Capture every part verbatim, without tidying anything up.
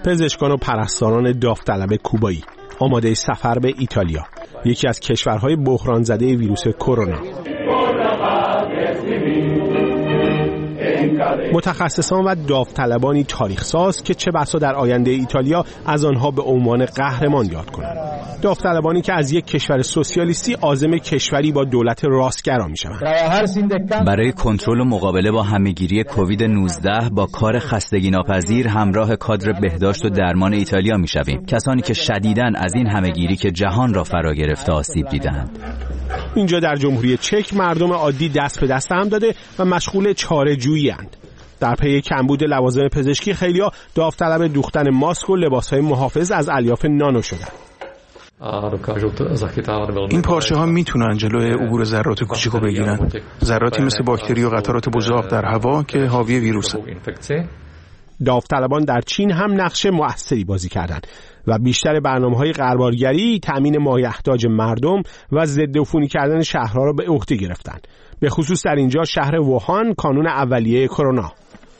پزشکان و پرستاران داوطلب کوبایی آماده سفر به ایتالیا، یکی از کشورهای بحران زده ویروس کرونا. متخصصان و داوطلبانی تاریخ ساز که چه بسا در آینده ایتالیا از آنها به عنوان قهرمان یاد کنند. داوطلبانی که از یک کشور سوسیالیستی عازم کشوری با دولت راستگرا میشوند. برای کنترل و مقابله با همهگیری کووید نوزده با کار خستگی ناپذیر همراه کادر بهداشت و درمان ایتالیا میشویم. کسانی که شدیداً از این همهگیری که جهان را فرا گرفته آسیب دیدند. اینجا در جمهوری چک مردم عادی دست به دست هم داده و مشغول چاره‌جویی اند. در پی کمبود لوازم پزشکی خیلی‌ها داوطلب دوختن ماسک و لباس‌های محافظ از الیاف نانو شدند. این پارچه ها میتونن جلوی عبور ذرات کوچیکو بگیرن، ذراتی مثل باکتری و قطرات بزاق در هوا که حاوی ویروسه. داوطلبان در چین هم نقش مؤثری بازی کردند و بیشتر برنامه‌های غربالگری تأمین مایحتاج مردم و ضد عفونی کردن شهرها را به عهده گرفتند. به خصوص در اینجا شهر ووهان کانون اولیه کرونا.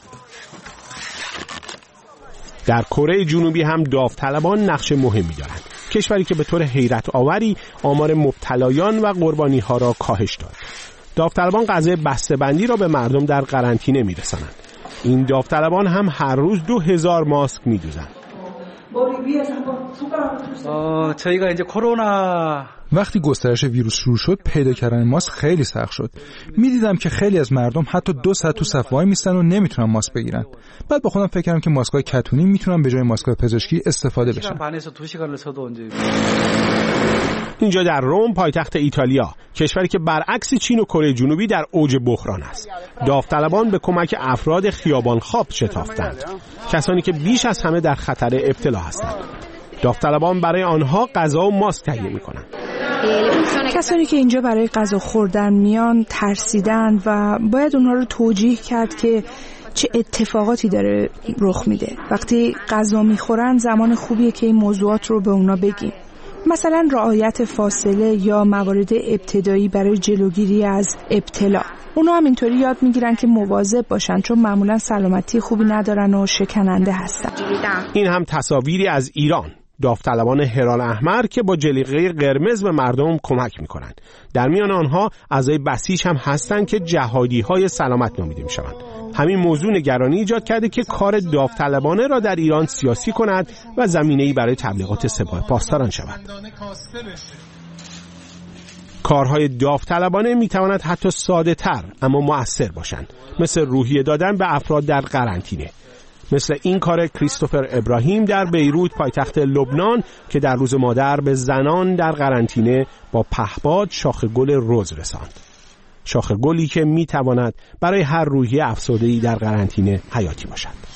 در کره جنوبی هم داوطلبان نقش مهمی دارند، کشوری که به طور حیرت آوری آمار مبتلایان و قربانی‌ها را کاهش داد. داوطلبان قضیه بسته‌بندی را به مردم در قرنطینه می‌رسانند. این داوطلبان هم هر روز دو هزار ماسک می‌دوزند. وقتی گسترش ویروس شروع شد پیدا کردن ماسک خیلی سخت شد. میدیدم که خیلی از مردم حتی دو ساعت تو صف وای میستن و نمیتونن ماسک بگیرن. بعد با خودم فکر کردم که ماسک‌های کتونی میتونن به جای ماسک‌های پزشکی استفاده بشن. اینجا در روم پایتخت ایتالیا، کشوری که برعکس چین و کره جنوبی در اوج بحران است، داوطلبان به کمک افراد خیابان‌خواب شتافتند، کسانی که بیش از همه در خطر ابتلا هستند. داوطلبان برای آنها غذا و ماسک تهیه می‌کنند. کسانی که اینجا برای غذا خوردن میان ترسیدند و باید اونها رو توجیه کرد که چه اتفاقاتی داره رخ میده. وقتی غذا میخورن زمان خوبیه که این موضوعات رو به اونا بگیم. مثلا رعایت فاصله یا موارد ابتدایی برای جلوگیری از ابتلا. اونا هم اینطوری یاد میگیرن که مواظب باشن، چون معمولا سلامتی خوبی ندارن و شکننده هستن. این هم تصاویری از ایران، داوطلبان هلال احمر که با جلیقه قرمز به مردم کمک میکنند. در میان آنها اعضای بسیج هم هستند که جهادی‌های سلامت نامیده میشوند. همین موضوع نگرانی ایجاد کرده که کار داوطلبانه را در ایران سیاسی کند و زمینه‌ای برای تبلیغات سپاه پاسداران شود. کارهای داوطلبانه میتواند حتی ساده تر اما مؤثر باشند، مثل روحیه دادن به افراد در قرنطینه، مثل این کار کریستوفر ابراهیم در بیروت پایتخت لبنان که در روز مادر به زنان در قرنطینه با پهپاد شاخ گل رز رساند. شاخ گلی که میتواند برای هر روحیه افسرده‌ای در قرنطینه حیاتی باشد.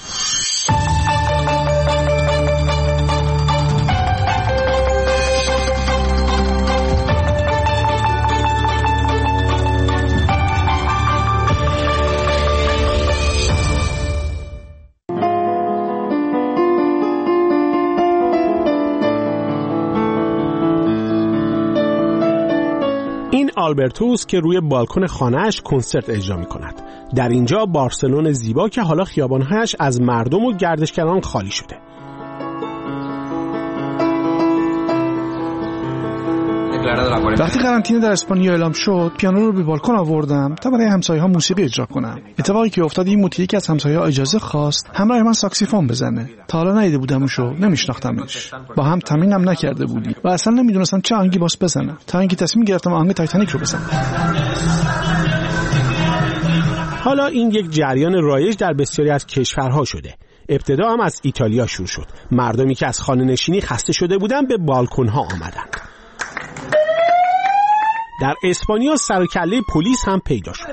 این آلبرتوس که روی بالکن خانه‌اش کنسرت اجرا می‌کند. در اینجا بارسلون زیبا که حالا خیابان‌هایش از مردم و گردشگران خالی شده. وقتی قرنطینه در اسپانیا اعلام شد، پیانو رو به بالکن آوردم تا برای همسایه‌ها موسیقی اجرا کنم. اتفاقی که افتاد این بود که یکی از همسایه‌ها اجازه خواست همراه من ساکسیفون بزنه. تا حالا ندیده بودمشو، نمیشناختمش. با هم تمرینم نکرده بودیم و اصلا نمیدونستم چه آهنگی باس بزنم. تا اینکه تصمیم گرفتم آهنگ تایتانیک رو بزنم. حالا این یک جریان رایج در بسیاری از کشورها شده. ابتدا هم از ایتالیا شروع شد. مردمی که از خانه نشینی خسته شده بودند به بالکن‌ها آمدند. در اسپانیا سر و کله پلیس هم پیدا شد.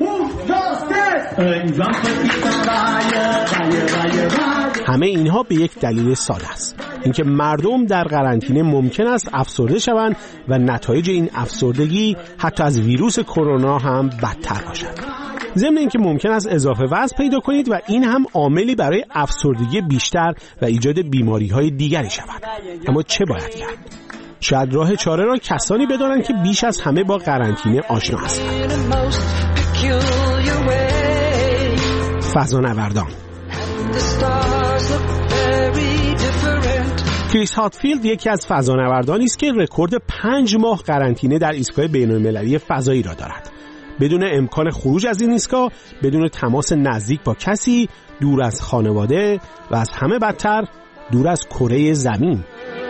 همه اینها به یک دلیل ساده است، اینکه مردم در قرنطینه ممکن است افسرده شوند و نتایج این افسردگی حتی از ویروس کرونا هم بدتر باشد. ضمن اینکه ممکن است اضافه وزن پیدا کنید و این هم عاملی برای افسردگی بیشتر و ایجاد بیماری‌های دیگری شود. اما چه باید کرد؟ شاید راه چاره را کسانی بدانند که بیش از همه با قرنطینه آشنا هستند. فضانوردان کریس هاتفیلد یکی از فضانوردانی است که رکورد پنج ماه قرنطینه در ایستگاه بین‌المللی فضایی را دارد. بدون امکان خروج از این ایستگاه، بدون تماس نزدیک با کسی، دور از خانواده و از همه بدتر دور از کره زمین.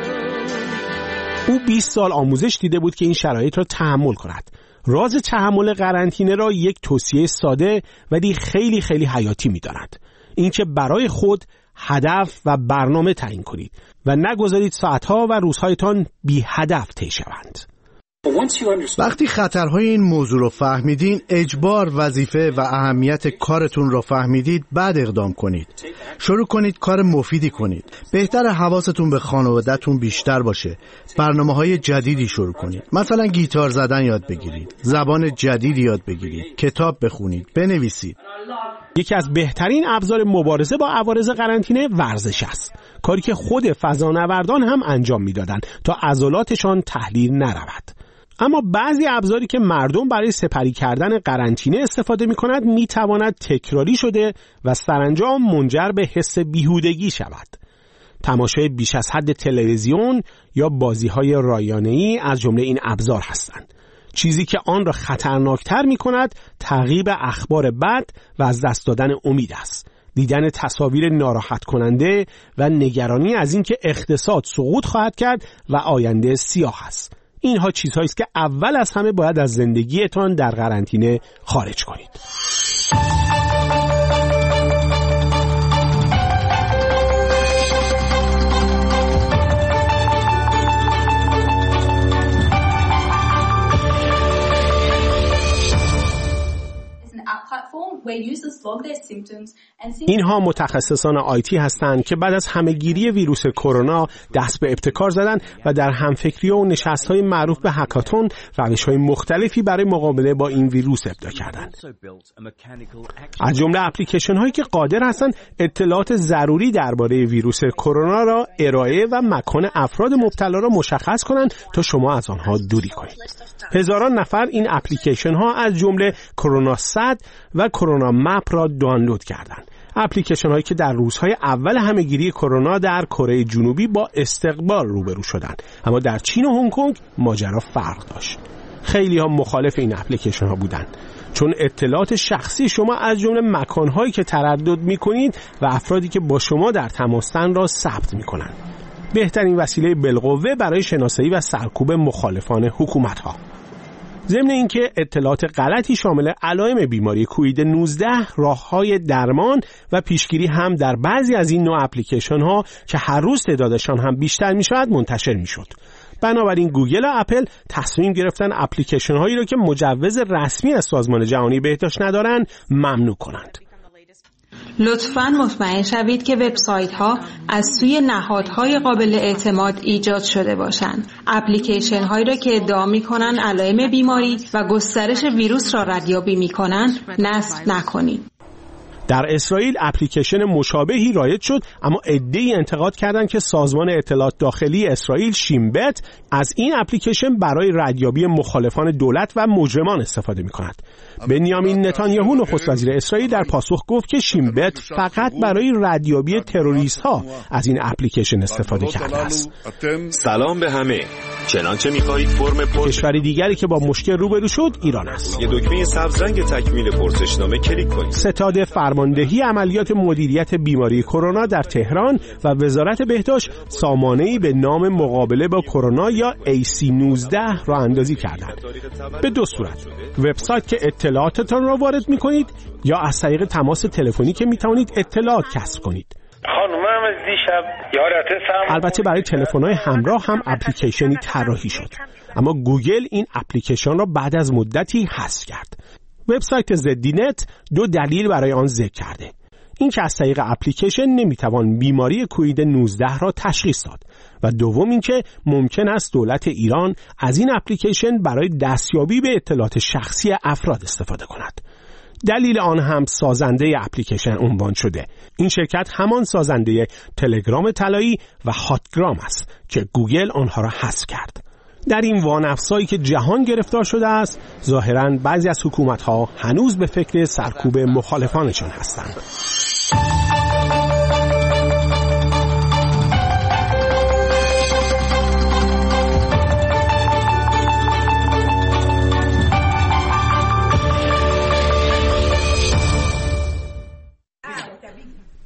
او بیست سال آموزش دیده بود که این شرایط را تحمل کند. راز تحمل قرنطینه را یک توصیه ساده ولی خیلی خیلی حیاتی می‌داند. اینکه برای خود هدف و برنامه تعیین کنید و نگذارید ساعتها و روزهایتان بی هدف طی شوند. وقتی خطرهای این موضوع رو فهمیدین، اجبار، وظیفه و اهمیت کارتون رو فهمیدید، بعد اقدام کنید. شروع کنید کار مفیدی کنید. بهتر حواستون به خانواده‌تون بیشتر باشه. برنامه‌های جدیدی شروع کنید. مثلا گیتار زدن یاد بگیرید. زبان جدید یاد بگیرید. کتاب بخونید. بنویسید. یکی از بهترین ابزار مبارزه با عوارض قرنطینه ورزش است. کاری که خود فضانوردان هم انجام میدادند تا عضلاتشان تحلیل نرود. اما بعضی ابزاری که مردم برای سپری کردن قرنطینه استفاده می کند می تواند تکراری شده و سرانجام منجر به حس بیهودگی شود. تماشای بیش از حد تلویزیون یا بازی‌های رایانه‌ای از جمله این ابزار هستند. چیزی که آن را خطرناکتر می کند تعقیب اخبار بد و از دست دادن امید است. دیدن تصاویر ناراحت کننده و نگرانی از اینکه اقتصاد سقوط خواهد کرد و آینده سیاه است. اینها چیزهایی است که اول از همه باید از زندگیتان در قرنطینه خارج کنید. اینها متخصصان آیتی هستند که بعد از همه‌گیری ویروس کرونا دست به ابتکار زدند و در همفکری و نشست‌های معروف به هکاتون روش‌های مختلفی برای مقابله با این ویروس ابداع کردند. از جمله اپلیکیشن‌هایی که قادر هستند اطلاعات ضروری درباره ویروس کرونا را ارائه و مکان افراد مبتلا را مشخص کنند تا شما از آنها دوری کنید. هزاران نفر این اپلیکیشن‌ها از جمله کرونا صد و کرونا مپ را دانلود کردند. اپلیکیشن هایی که در روزهای اول همه‌گیری کرونا در کره جنوبی با استقبال روبرو شدند، اما در چین و هنگ کنگ ماجرا فرق داشت. خیلی ها مخالف این اپلیکیشن ها بودند، چون اطلاعات شخصی شما از جمله مکان هایی که تردد می کنید و افرادی که با شما در تماسن را ثبت می کنند. بهترین وسیله بالقوه برای شناسایی و سرکوب مخالفان حکومت ها. ضمن اینکه اطلاعات غلطی شامل علائم بیماری کووید نوزده، راه‌های درمان و پیشگیری هم در بعضی از این نوع اپلیکیشن ها که هر روز تعدادشان هم بیشتر می‌شود منتشر می‌شد. بنابراین گوگل و اپل تصمیم گرفتن اپلیکیشن هایی را که مجوز رسمی از سازمان جهانی بهداشت ندارند ممنوع کنند. لطفاً مطمئن شوید که وبسایت‌ها از سوی نهادهای قابل اعتماد ایجاد شده باشند. اپلیکیشن‌هایی را که ادعا می‌کنند علائم بیماری و گسترش ویروس را ردیابی می‌کنند نصب نکنید. در اسرائیل اپلیکیشن مشابهی رایج شد، اما عده‌ای انتقاد کردند که سازمان اطلاعات داخلی اسرائیل شینبت از این اپلیکیشن برای ردیابی مخالفان دولت و مجرمان استفاده می‌کند. بنیامین نتانیاهو نخست وزیر اسرائیل در پاسخ گفت که شینبت فقط برای ردیابی تروریست‌ها از این اپلیکیشن استفاده کرده است. سلام به همه. چنانچه می‌خواهید فرم پرسش... کشور دیگری که با مشکل روبرو شد ایران است. یه دکمه سبز رنگ تکمیل پرسشنامه کلیک کنید. ستاد فرماندهی عملیات مدیریت بیماری کرونا در تهران و وزارت بهداشت سامانه‌ای به نام مقابله با کرونا یا ای سی نوزده را اندازی کردند. به دو صورت: وبسایت که اطلاعاتتان را وارد می‌کنید یا از طریق تماس تلفنی که می‌توانید اطلاعات کسب کنید. خانومم از دیشب یادت سم البته برای تلفن‌های همراه هم اپلیکیشنی طراحی شد، اما گوگل این اپلیکیشن را بعد از مدتی حذف کرد. وبسایت زدینت دو دلیل برای آن ذکر کرده: این که از طریق اپلیکیشن نمیتوان بیماری کووید نوزده را تشخیص داد و دوم این که ممکن است دولت ایران از این اپلیکیشن برای دستیابی به اطلاعات شخصی افراد استفاده کند. دلیل آن هم سازنده اپلیکیشن عنوان شده. این شرکت همان سازنده تلگرام طلایی و هاتگرام است که گوگل آنها را حذف کرد. در این وانفسایی که جهان گرفتار شده است، ظاهراً بعضی از حکومت‌ها هنوز به فکر سرکوب مخالفانشان هستند.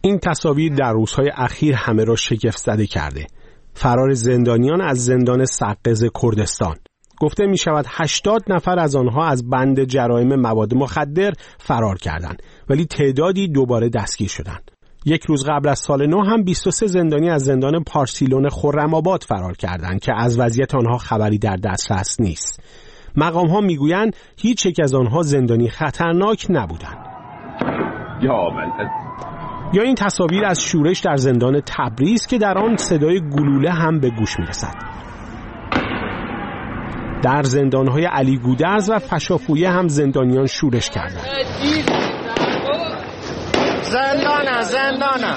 این تصاویر در روزهای اخیر همه را شگفت زده کرده. فرار زندانیان از زندان سقز کردستان. گفته می شود هشتاد نفر از آنها از بند جرایم مواد مخدر فرار کردند، ولی تعدادی دوباره دستگیر شدند. یک روز قبل از سال نو هم بیست و سه زندانی از زندان پارسیلون خرم‌آباد فرار کردند که از وضعیت آنها خبری در دسترس نیست. مقام‌ها میگویند هیچ یک از آنها زندانی خطرناک نبودند. یا یا این تصاویر از شورش در زندان تبریز که در آن صدای گلوله هم به گوش میرسد. در زندان‌های علی گودرز و فشافویه هم زندانیان شورش کردند. زندانه زندانه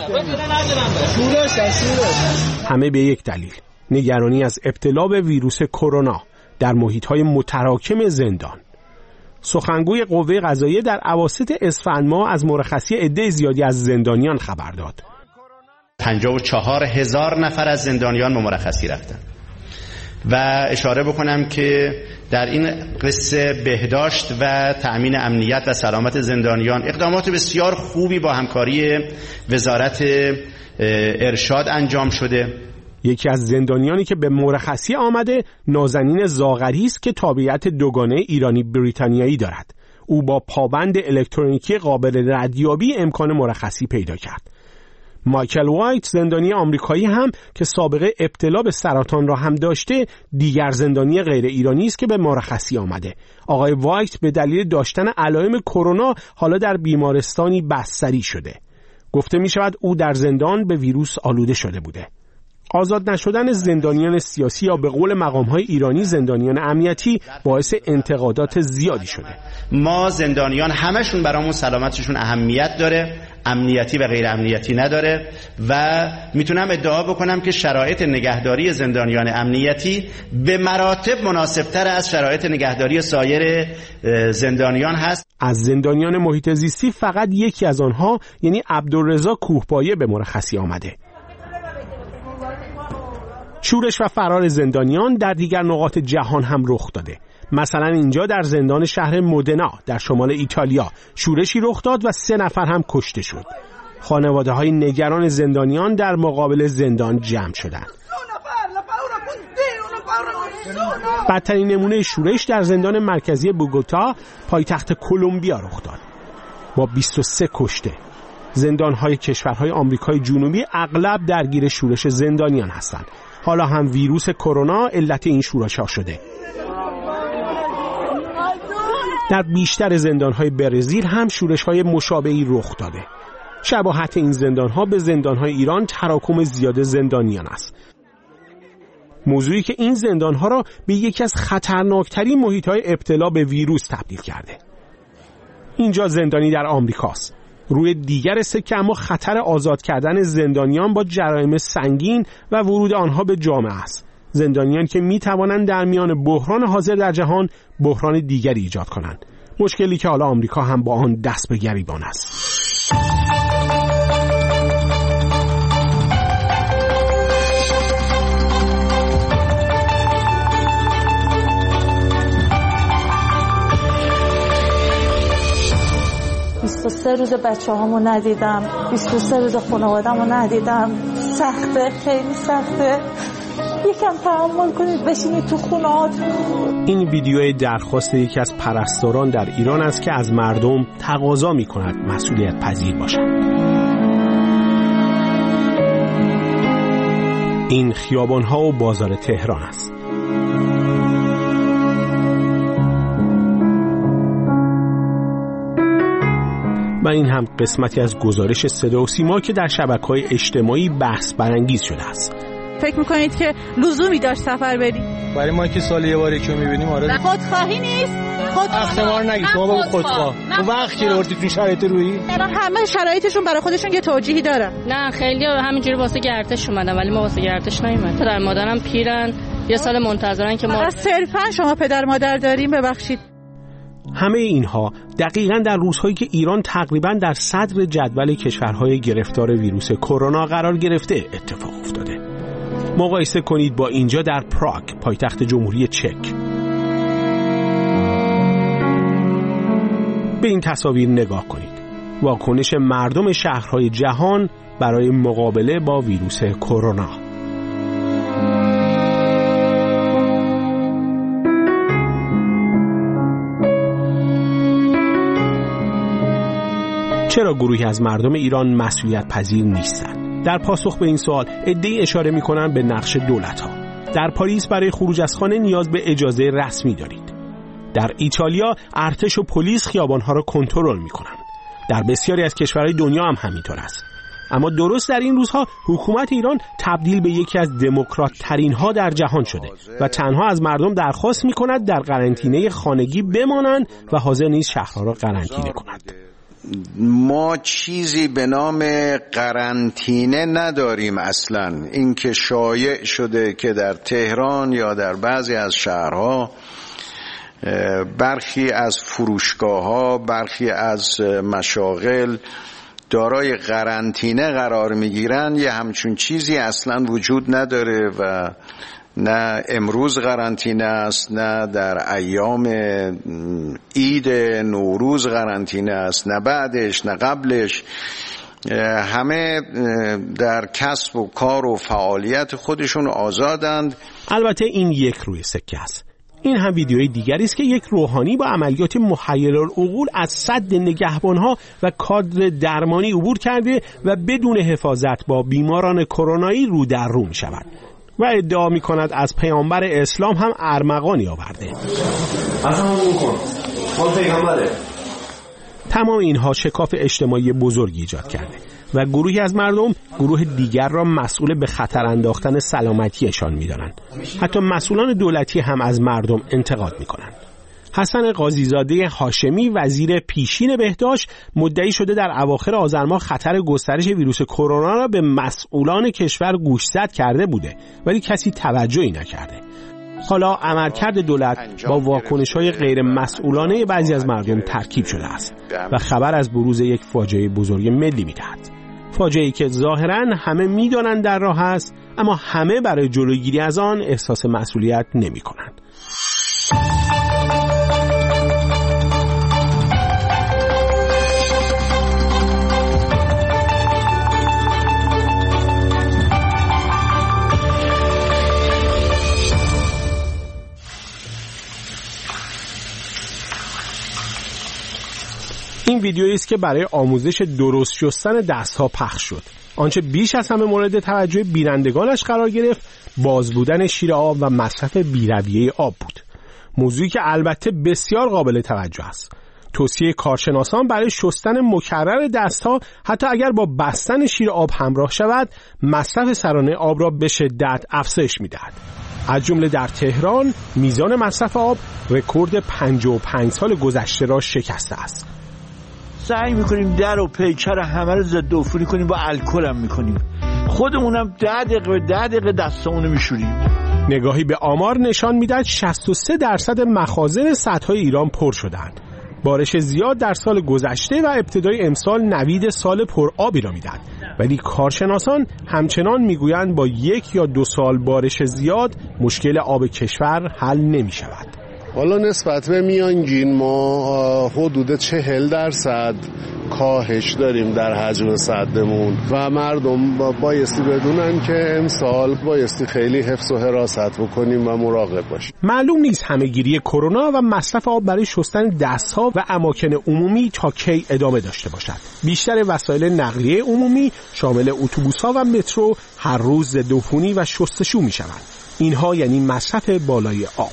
همه به یک دلیل: نگرانی از ابتلا به ویروس کرونا در محیط‌های متراکم زندان. سخنگوی قوه قضاییه در اواسط اسفند ماه از مرخصی عده زیادی از زندانیان خبر داد. پنجاه و چهار هزار نفر از زندانیان به مرخصی رفتن و اشاره بکنم که در این قصه بهداشت و تأمین امنیت و سلامت زندانیان اقدامات بسیار خوبی با همکاری وزارت ارشاد انجام شده. یکی از زندانیانی که به مرخصی آمده نازنین زاغری است که تابعیت دوگانه ایرانی بریتانیایی دارد. او با پابند الکترونیکی قابل ردیابی امکان مرخصی پیدا کرد. مایکل وایت زندانی آمریکایی هم که سابقه ابتلا به سرطان را هم داشته دیگر زندانی غیر ایرانی است که به مرخصی آمده. آقای وایت به دلیل داشتن علائم کرونا حالا در بیمارستانی بستری شده. گفته می شود او در زندان به ویروس آلوده شده بوده. آزاد نشدن زندانیان سیاسی یا به قول مقام‌های ایرانی زندانیان امنیتی باعث انتقادات زیادی شده. ما زندانیان همشون برامون سلامتشون اهمیت داره، امنیتی و غیر امنیتی نداره و میتونم ادعا بکنم که شرایط نگهداری زندانیان امنیتی به مراتب مناسبتر از شرایط نگهداری سایر زندانیان هست. از زندانیان محیط زیستی فقط یکی از آنها یعنی عبدالرضا کوهپایه به مرخصی آمده. شورش و فرار زندانیان در دیگر نقاط جهان هم رخ داده. مثلا اینجا در زندان شهر مودنا در شمال ایتالیا شورشی رخ داد و سه نفر هم کشته شد. خانواده های نگران زندانیان در مقابل زندان جمع شدند. بدترین نمونه شورش در زندان مرکزی بوگوتا پایتخت کلمبیا رخ داد با بیست و سه کشته. زندان‌های کشورهای آمریکای جنوبی اغلب درگیر شورش زندانیان هستند. حالا هم ویروس کرونا علت این شورش‌ها شده. در بیشتر زندان‌های برزیل هم شورش‌های مشابهی رخ داده. شباهت این زندان‌ها به زندان‌های ایران تراکم زیاد زندانیان است. موضوعی که این زندان‌ها را به یکی از خطرناکترین محیط‌های ابتلا به ویروس تبدیل کرده. اینجا زندانی در آمریکاست. روی دیگر سکه اما خطر آزاد کردن زندانیان با جرایم سنگین و ورود آنها به جامعه است. زندانیان که می توانند در میان بحران حاضر در جهان بحران دیگری ایجاد کنند. مشکلی که حالا آمریکا هم با آن دست به گریبان است. بیست و سه روز بچه هامو ندیدم، بیست و سه روز خانواده‌مو ندیدم. سخته، خیلی سخته. یکم تحمل کنید، بشینید تو خونه‌هاتون. این ویدیوی درخواست یکی از پرستاران در ایران است که از مردم تقاضا می‌کند مسئولیت پذیر باشند. این خیابان‌ها و بازار تهران است. و این هم قسمتی از گزارش صدا و سیما که در شبکه‌های اجتماعی بحث برانگیز شده است. فکر میکنید که لزومی داشت سفر بریم؟ برای ما که سال یه بار یکی میبینیم آره. خودخواهی نیست؟ اختمار نگید، شما بگو خودخواه. اون وقت که روردید تو شرایط رویی؟ همه شرایطشون برای خودشون یه توجیهی دارن. نه خیلی همینجوری واسه گردش اومدن ولی ما واسه گردش نیومدیم. پدر مادرم پیرن، یه سال منتظرن که ما صرفا شما پدر مادر داریم. ببخشید. همه اینها دقیقاً در روزهایی که ایران تقریباً در صدر جدول کشورهای گرفتار ویروس کرونا قرار گرفته اتفاق افتاده. مقایسه کنید با اینجا در پراگ، پایتخت جمهوری چک. به این تصاویر نگاه کنید. واکنش مردم شهرهای جهان برای مقابله با ویروس کرونا. چرا گروهی از مردم ایران مسئولیت پذیر نیستند؟ در پاسخ به این سوال عده‌ای اشاره می‌کنند به نقش دولت‌ها. در پاریس برای خروج از خانه نیاز به اجازه رسمی دارید. در ایتالیا ارتش و پلیس خیابان‌ها را کنترل می‌کنند. در بسیاری از کشورهای دنیا هم همینطور است. اما درست در این روزها حکومت ایران تبدیل به یکی از دموکرات ترین ها در جهان شده و تنها از مردم درخواست می‌کند در قرنطینه خانگی بمانند و حاضر نیست شهرها را قرنطینه کند. ما چیزی به نام قرنطینه نداریم اصلا. این که شایع شده که در تهران یا در بعضی از شهرها برخی از فروشگاه‌ها، برخی از مشاغل دارای قرنطینه قرار میگیرن، یه همچون چیزی اصلا وجود نداره و نه امروز قرنطینه است، نه در ایام عید نوروز قرنطینه است، نه بعدش نه قبلش. همه در کسب و کار و فعالیت خودشون آزادند. البته این یک روی سکه است. این هم ویدیوی دیگری است که یک روحانی با عملیات محیرالعقول از سد نگهبانها و کادر درمانی عبور کرده و بدون حفاظت با بیماران کرونایی رو در رو می شود و ادعا می کند از پیامبر اسلام هم ارمغانی آورده. تمام اینها شکاف اجتماعی بزرگی ایجاد کرده و گروهی از مردم گروه دیگر را مسئول به خطر انداختن سلامتیشان می‌دانند. حتی مسئولان دولتی هم از مردم انتقاد می‌کنند. حسن قاضیزاده هاشمی وزیر پیشین بهداشت مدعی شده در اواخر آذر ماه خطر گسترش ویروس کرونا را به مسئولان کشور گوشزد کرده بوده ولی کسی توجهی نکرده. حالا عملکرد دولت با واکنش‌های غیر مسئولانه بعضی از مردم ترکیب شده است و خبر از بروز یک فاجعه بزرگ ملی می‌دهد. فاجعه‌ای که ظاهراً همه می‌دانند در راه است، اما همه برای جلوگیری از آن احساس مسئولیت نمی‌کنند. این ویدیویی است که برای آموزش درست شستن دست‌ها پخش شد. آنچه بیش از همه مورد توجه بینندگانش قرار گرفت باز بودن شیر آب و مصرف بی‌رویه آب بود. موضوعی که البته بسیار قابل توجه است. توصیه کارشناسان برای شستن مکرر دست‌ها حتی اگر با بستن شیر آب همراه شود مصرف سرانه آب را به شدت افزایش می‌دهد. از جمله در تهران میزان مصرف آب رکورد پنجاه و پنج سال گذشته را شکسته است. سعی میکنیم در و پیکر همه رو ضد عفونی کنیم، با الکل هم میکنیم، خودمونم ده دقیقه به ده دقیقه دستامونو میشوریم. نگاهی به آمار نشان میدهد شصت و سه درصد مخازن سدهای ایران پر شدند. بارش زیاد در سال گذشته و ابتدای امسال نوید سال پر آبی را میدهد، ولی کارشناسان همچنان میگویند با یک یا دو سال بارش زیاد مشکل آب کشور حل نمی شود. حالا نسبت به میانگین ما حدود چهل درصد کاهش داریم در حجم سدمون و مردم بایستی بدونن که امسال بایستی خیلی حفظ و حراست بکنیم و مراقب باشیم. معلوم نیست همه‌گیری کرونا و مصرف آب برای شستن دست‌ها و اماکن عمومی تا کی ادامه داشته باشد. بیشتر وسایل نقلیه عمومی شامل اتوبوس‌ها و مترو هر روز ضد عفونی و شستشو می‌شوند. اینها یعنی مصرف بالای آب.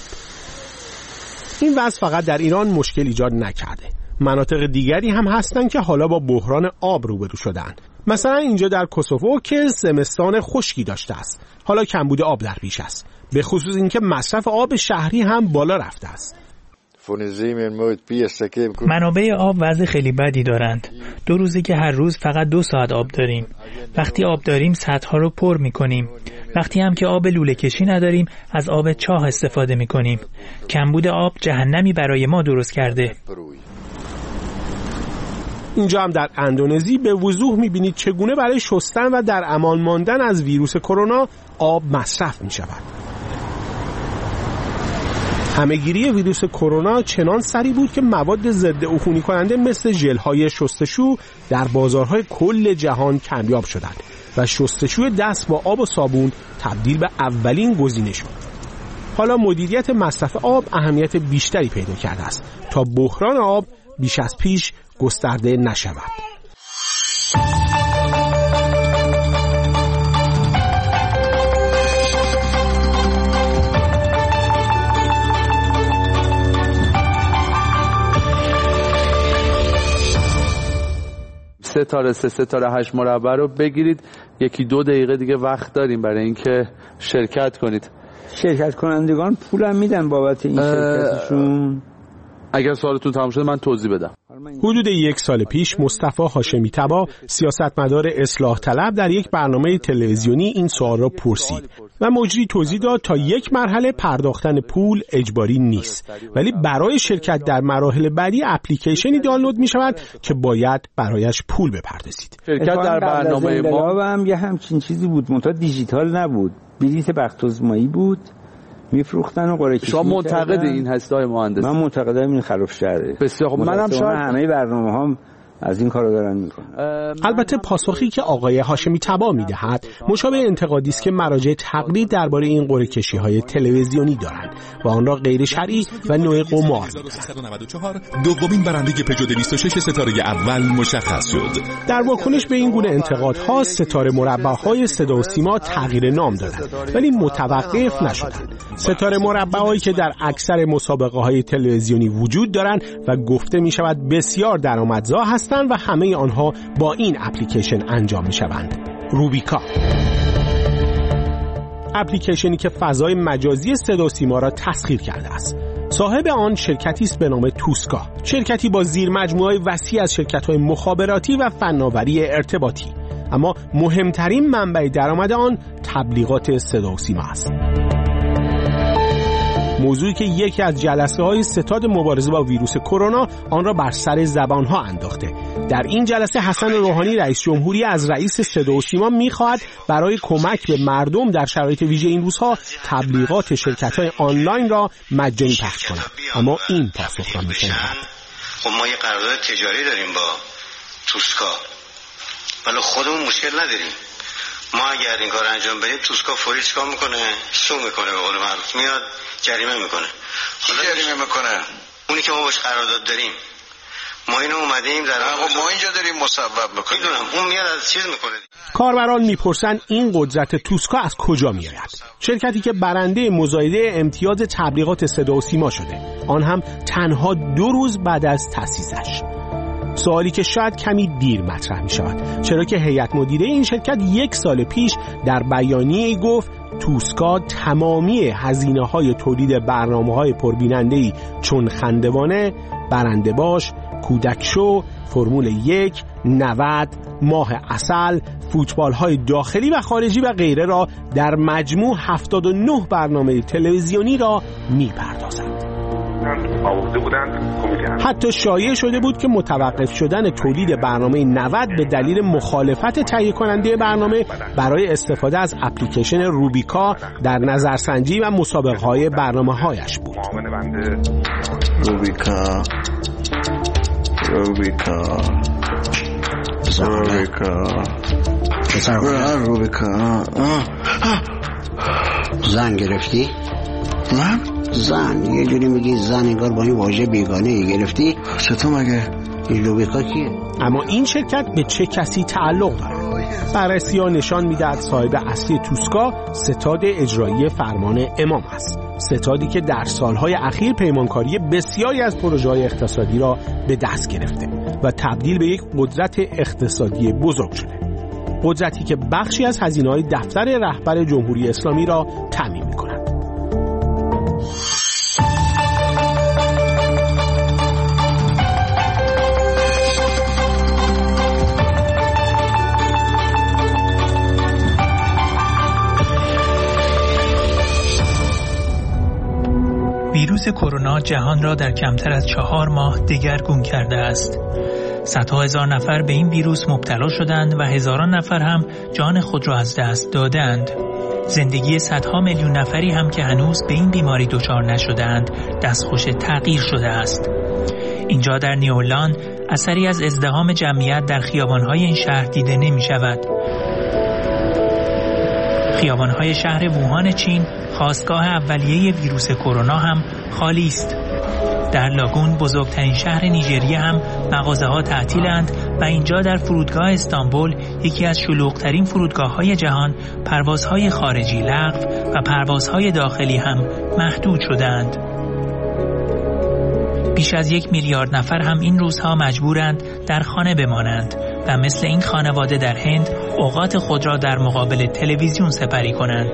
این وضع فقط در ایران مشکل ایجاد نکرده. مناطق دیگری هم هستند که حالا با بحران آب روبرو شدند. مثلا اینجا در کوسوو که زمستان خشکی داشته است، حالا کمبود آب در پیش است. به خصوص اینکه مصرف آب شهری هم بالا رفته است. منابع آب وضع خیلی بدی دارند. دو روزی که هر روز فقط دو ساعت آب داریم. وقتی آب داریم سطح‌ها رو پر می‌کنیم. وقتی هم که آب لوله کشی نداریم از آب چاه استفاده می‌کنیم. کمبود آب جهنمی برای ما درست کرده. اینجا هم در اندونزی به وضوح می‌بینید چگونه برای شستن و در امان ماندن از ویروس کرونا آب مصرف می‌شود. همه‌گیری ویروس کرونا چنان سریع بود که مواد ضد عفونی کننده مثل ژل‌های شستشو در بازارهای کل جهان کمیاب شدند و شستشوی دست با آب و صابون تبدیل به اولین گزینه شد. حالا مدیریت مصرف آب اهمیت بیشتری پیدا کرده است تا بحران آب بیش از پیش گسترده نشود. ستاره سه ستاره هشت مربع رو بگیرید. یکی دو دقیقه دیگه وقت داریم برای اینکه شرکت کنید. شرکت کنندگان پولم میدن بابت این شرکتشون؟ اگر سوالتون تمام شده من توضیح بدم. حدود یک سال پیش مصطفی هاشمی تبا سیاستمدار اصلاح طلب در یک برنامه تلویزیونی این سوال را پرسید و مجری توضیح داد تا یک مرحله پرداختن پول اجباری نیست، ولی برای شرکت در مراحل بعدی اپلیکیشنی دانلود می شود که باید برایش پول بپردازید. شرکت در برنامه ما هم یه همچین چیزی بود، منتها دیجیتال نبود، بلیت بخت آزمایی بود، میفروختن و قرعه کشی. شما معتقد این هستید آقای مهندس؟ من معتقدم این خراب شده. بسیار خوب. منم شاید همه برنامه‌هام از این کارو دارن میکنن. البته پاسخی که آقای هاشمی تبا میدهد مشابه انتقادی است که مراجع تقلید درباره این قرعه کشی‌های تلویزیونی دارند و آن را غیر شرعی و نوع قمار می‌دانند. دومین برنده پژو دویست و شش ستاره اول مشخص شد. در واکنش به این گونه انتقادها ستاره مربع‌های صدا و سیما تغییر نام دادند ولی متوقف نشدند. ستاره مربع‌هایی که در اکثر مسابقه‌های تلویزیونی وجود دارند و گفته می‌شود بسیار درآمدزا هستند و همه آنها با این اپلیکیشن انجام می شوند. روبیکا، اپلیکیشنی که فضای مجازی صدا و سیما را تسخیر کرده است. صاحب آن شرکتی است به نام توسکا، شرکتی با زیر مجموعه وسیع از شرکت‌های مخابراتی و فناوری ارتباطی، اما مهمترین منبع درآمد آن تبلیغات صدا و سیما است. موضوعی که یکی از جلسه های ستاد مبارزه با ویروس کرونا آن را بر سر زبان ها انداخته. در این جلسه حسن روحانی رئیس جمهوری از رئیس صدا و سیما می‌خواهد برای کمک به مردم در شرایط ویژه این روزها تبلیغات شرکت‌های آنلاین را مجانی پخش کند، اما این پاسخ را می‌شنود. خب ما یه قرارداد تجاری داریم با توسکا، ولی خودمون مشکل نداریم. ما اگر این کار انجام بدیم توسکا فوری چیکار میکنه؟ سو میکنه، به قول معروف میاد جریمه میکنه. کی جریمه میکنه؟ اونی که ما باش قرارداد داریم. ما اینو اومدیم در ما اینجا داریم مصوب میکنیم. میدونم اون میاد از چیز میکنه. کاربران میپرسن این قدرت توسکا از کجا میآید؟ شرکتی که برنده مزایده امتیاز تبلیغات صدا و سیما شده، آن هم تنها دو روز بعد از تأسیسش. سوالی که شاید کمی دیر مطرح می شود، چرا که هیئت مدیره این شرکت یک سال پیش در بیانیه گفت توسکا تمامی هزینه‌های تولید برنامه‌های پربیننده‌ای چون خندوانه، برنده باش، کودک شو، فرمول یک، نود، ماه عسل، فوتبال‌های داخلی و خارجی و غیره را در مجموع هفتاد و نه برنامه تلویزیونی را می‌پردازند. حتی شایع شده بود که متوقف شدن تولید برنامه نود به دلیل مخالفت تهیه کننده برنامه برای استفاده از اپلیکیشن روبیکا در نظرسنجی و مسابقه‌های برنامه‌هایش بود. روبیکا روبیکا روبیکا روبیکا زن گرفتی؟ من؟ زن یه جوری میگی زن انگار با این واژه بیگانه گرفتی؟ چطور مگه؟ این روبیکا کیه؟ اما این شرکت به چه کسی تعلق دارد؟ بررسی‌ها نشان میدهد صاحب اصلی توسکا ستاد اجرایی فرمان امام است. ستادی که در سالهای اخیر پیمانکاری بسیاری از پروژه‌های اقتصادی را به دست گرفته و تبدیل به یک قدرت اقتصادی بزرگ شده. قدرتی که بخشی از هزینه‌های دفتر رهبر جمهوری اسلامی را تامین می‌کند. ویروس کرونا جهان را در کمتر از چهار ماه دگرگون کرده است. صدها هزار نفر به این ویروس مبتلا شدند و هزاران نفر هم جان خود را از دست دادند. زندگی صدها میلیون نفری هم که هنوز به این بیماری دچار نشده‌اند دستخوش تغییر شده است. اینجا در نیولان اثری از ازدحام جمعیت در خیابان‌های این شهر دیده نمی‌شود. خیابان‌های شهر ووهان چین، خاستگاه اولیه ویروس کرونا، هم خالی است. در لاگون، بزرگترین شهر نیجریه، هم مغازه‌ها تعطیلند و اینجا در فرودگاه استانبول، یکی از شلوغ‌ترین فرودگاه‌های جهان، پروازهای خارجی لغو و پروازهای داخلی هم محدود شدند. بیش از یک میلیارد نفر هم این روزها مجبورند در خانه بمانند و مثل این خانواده در هند اوقات خود را در مقابل تلویزیون سپری کنند.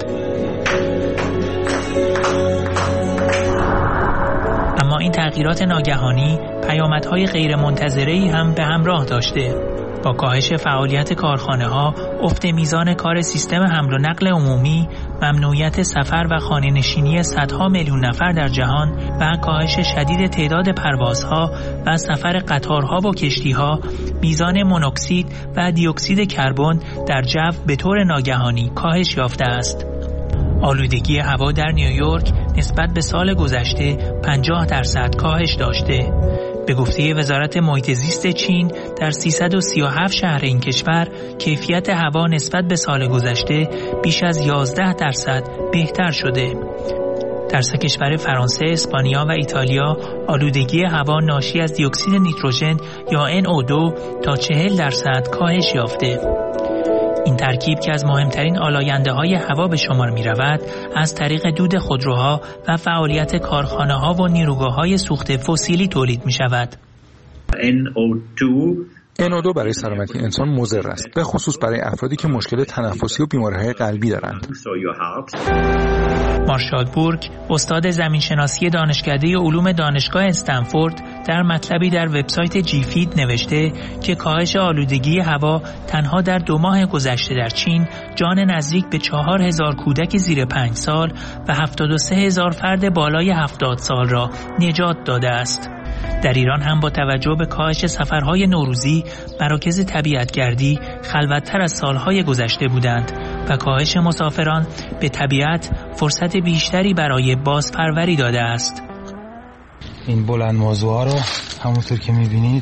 اما این تغییرات ناگهانی پیامدهای غیرمنتظره‌ای هم به همراه داشته. با کاهش فعالیت کارخانه‌ها، افت میزان کار سیستم حمل و نقل عمومی، ممنوعیت سفر و خانه‌نشینی صدها میلیون نفر در جهان و کاهش شدید تعداد پروازها و سفر قطارها با کشتی‌ها، میزان مونوکسید و دی اکسید کربن در جو به طور ناگهانی کاهش یافته است. آلودگی هوا در نیویورک نسبت به سال گذشته پنجاه درصد کاهش داشته. به گفته وزارت محیط زیست چین، در سیصد و سی و هفت شهر این کشور کیفیت هوا نسبت به سال گذشته بیش از یازده درصد بهتر شده. در سه کشور فرانسه، اسپانیا و ایتالیا آلودگی هوا ناشی از دی اکسید نیتروژن یا ان او دو تا چهل درصد کاهش یافته. این ترکیب که از مهمترین آلاینده‌های هوا به شمار می‌رود، از طریق دود خودروها و فعالیت کارخانه‌ها و نیروگاه‌های سوخت فسیلی تولید می‌شود. ان او دو ان او دو برای سلامتی انسان مضر است، به خصوص برای افرادی که مشکل تنفسی و بیماری‌های قلبی دارند. مارشال بورک، استاد زمینشناسی دانشکده علوم دانشگاه استنفورد، در مطلبی در وبسایت جی فید نوشته که کاهش آلودگی هوا تنها در دو ماه گذشته در چین جان نزدیک به چهار هزار کودک زیر پنج سال و هفتاد و سه هزار فرد بالای هفتاد سال را نجات داده است. در ایران هم با توجه به کاهش سفرهای نوروزی، مراکز طبیعتگردی خلوت‌تر از سالهای گذشته بودند و کاهش مسافران به طبیعت فرصت بیشتری برای بازپروری داده است. این بلند موضوعها رو همونطور که می‌بینید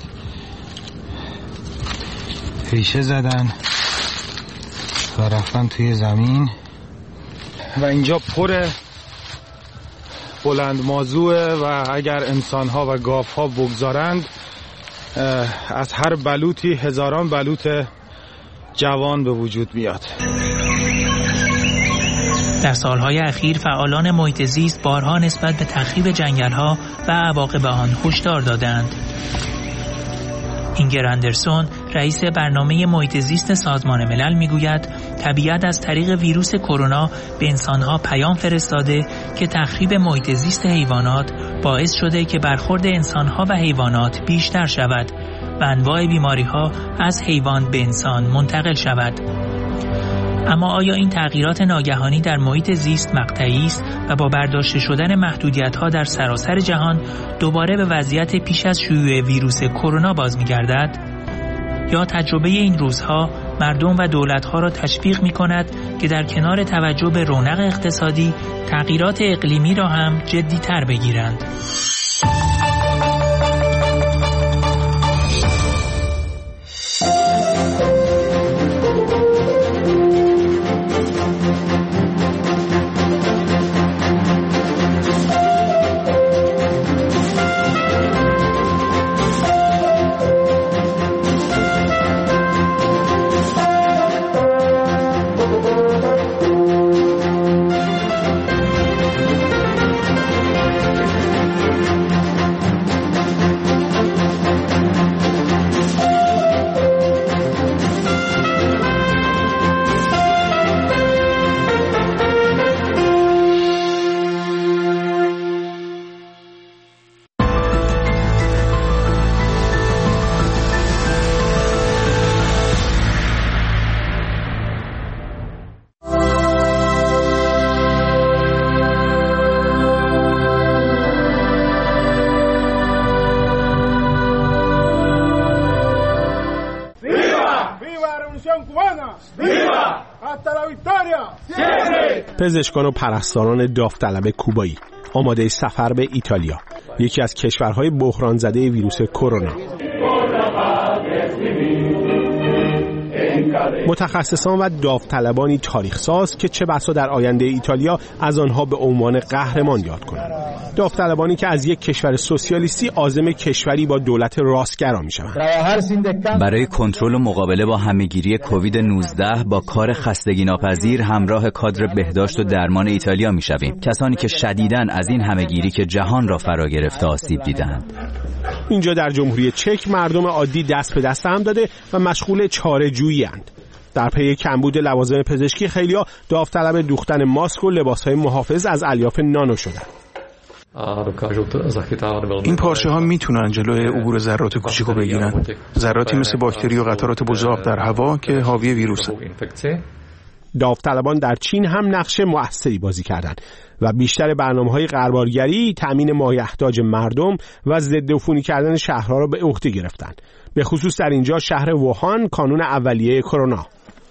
ریشه زدن و رفتن توی زمین و اینجا پر بلند موضوعه و اگر انسان‌ها و گاوها بگذارند از هر بلوطی هزاران بلوط جوان به وجود میاد. در سالهای اخیر فعالان محیط زیست بارها نسبت به تخریب جنگل‌ها و عواقب آن هشدار دادند. اینگر اندرسون، رئیس برنامه محیط زیست سازمان ملل، میگوید طبیعت از طریق ویروس کرونا به انسانها پیام فرستاده که تخریب محیط زیست حیوانات باعث شده که برخورد انسانها و حیوانات بیشتر شود و انواع بیماریها از حیوان به انسان منتقل شود. اما آیا این تغییرات ناگهانی در محیط زیست مقطعی است و با برداشته شدن محدودیت‌ها در سراسر جهان دوباره به وضعیت پیش از شیوع ویروس کرونا باز می‌گردد؟ یا تجربه این روزها مردم و دولت‌ها را تشویق می‌کند که در کنار توجه به رونق اقتصادی، تغییرات اقلیمی را هم جدی‌تر بگیرند؟ پزشکان و پرستاران داوطلب کوبایی آماده سفر به ایتالیا، یکی از کشورهای بحران زده ویروس کرونا. متخصصان و داوطلبانی تاریخ ساز که چه بسا در آینده ایتالیا از آنها به عنوان قهرمان یاد کنند. داوطلبانی که از یک کشور سوسیالیستی عازم کشوری با دولت راستگرا میشوند. برای کنترل و مقابله با همهگیری کووید نوزده با کار خستگی ناپذیر همراه کادر بهداشت و درمان ایتالیا میشویم. کسانی که شدیداً از این همهگیری که جهان را فرا گرفته آسیب دیدند. اینجا در جمهوری چک مردم عادی دست به دست هم داده و مشغول چاره‌جویی اند. در پی کمبود لوازم پزشکی خیلی‌ها داوطلب دوختن ماسک و لباس‌های محافظ از الیاف نانو شدند. این پارچه ها میتونن جلوی عبور ذرات کوچیکو بگیرن، ذراتی مثل باکتری و قطرات بزرگ در هوا که حاوی ویروسن. داوطلبان در چین هم نقش مؤثری بازی کردند و بیشتر برنامه‌های غربالگری تامین مایحتاج مردم و ضد عفونی کردن شهرها را به عهده گرفتند. به خصوص در اینجا شهر ووهان کانون اولیه کرونا.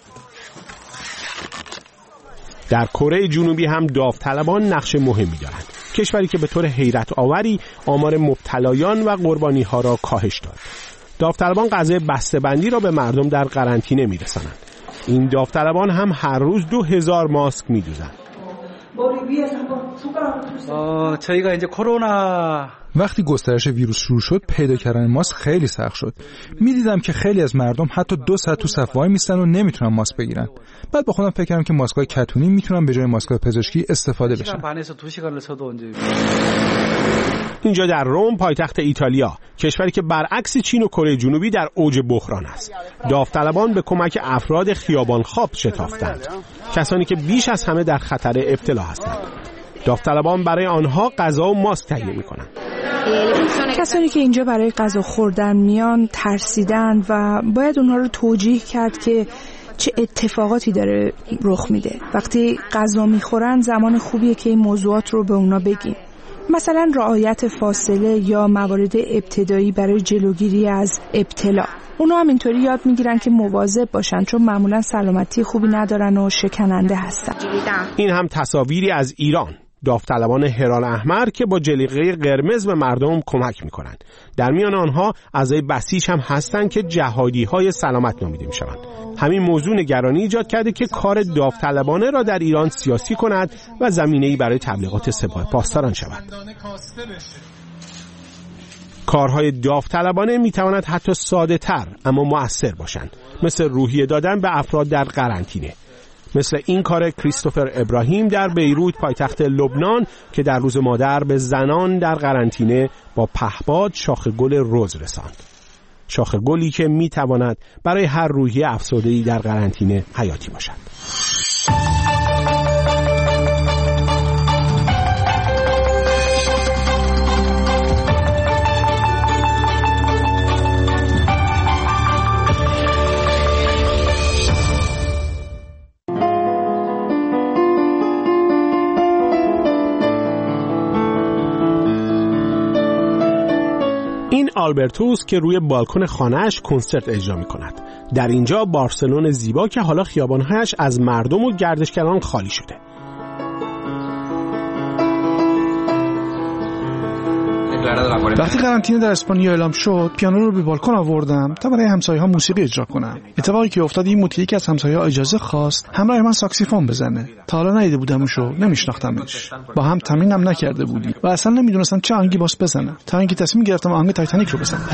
در کره جنوبی هم داوطلبان نقش مهمی دارند، کشوری که به طور حیرت آوری آمار مبتلایان و قربانی‌ها را کاهش داد. داوطلبان غذای بسته‌بندی را به مردم در قرنطینه می‌رسانند. این داوطلبان هم هر روز دو هزار ماسک می‌دوزند. وقتی گسترش ویروس شروع شد پیدا کردن ماسک خیلی سخت شد. میدیدم که خیلی از مردم حتی دو ساعت تو صف وای میستن و نمیتونن ماسک بگیرن. بعد با خودم فکر کردم که ماسک‌های کتونی میتونن به جای ماسک‌های پزشکی استفاده بشن. اینجا در روم پایتخت ایتالیا، کشوری که برعکس چین و کره جنوبی در اوج بحران است. داوطلبان به کمک افراد خیابان‌خواب شتافتند، کسانی که بیش از همه در خطر ابتلا هستند. داوطلبان برای آنها غذا و ماسک تهیه می‌کنند. کسانی که اینجا برای غذا خوردن میان ترسیدن و باید اونها رو توجیه کرد که چه اتفاقاتی داره رخ میده. وقتی غذا میخورن زمان خوبیه که این موضوعات رو به اونا بگیم. مثلا رعایت فاصله یا موارد ابتدایی برای جلوگیری از ابتلا. اونا هم اینطوری یاد میگیرن که مواظب باشن، چون معمولا سلامتی خوبی ندارن و شکننده هستن. این هم تصاویری از ایران، داوطلبان هلال احمر که با جلیقه قرمز به مردم کمک میکنند. در میان آنها اعضای بسیج هم هستند که جهادی‌های سلامت نامیده میشوند. همین موضوع نگرانی ایجاد کرده که کار داوطلبانه را در ایران سیاسی کند و زمینه‌ای برای تبلیغات سپاه پاسداران شود. کارهای داوطلبانه میتواند حتی ساده‌تر اما مؤثر باشند، مثل روحیه دادن به افراد در قرنطینه. مثل این کار کریستوفر ابراهیم در بیروت پایتخت لبنان که در روز مادر به زنان در قرنطینه با پهپاد شاخ گل رز رساند. شاخ گلی که میتواند برای هر روحی افسرده‌ای در قرنطینه حیاتی باشد. این آلبرتوس که روی بالکن خانه‌اش کنسرت اجرا می‌کند. در اینجا بارسلون زیبا که حالا خیابان‌هایش از مردم و گردشگران خالی شده. وقتی قرنطینه در اسپانیا اعلام شد، پیانو رو به بالکن آوردم تا برای همسایه‌ها موسیقی اجرا کنم. اتفاقی که افتاد این بود که یکی از همسایه‌ها اجازه خواست همراه من ساکسیفون بزنه. تا حالا ندیده بودمشو، نمیشناختمش. با هم تمرینم نکرده بودیم و اصلا نمیدونستم چه آهنگی باس بزنم. تا اینکه تصمیم گرفتم آهنگ تایتانیک رو بزنم.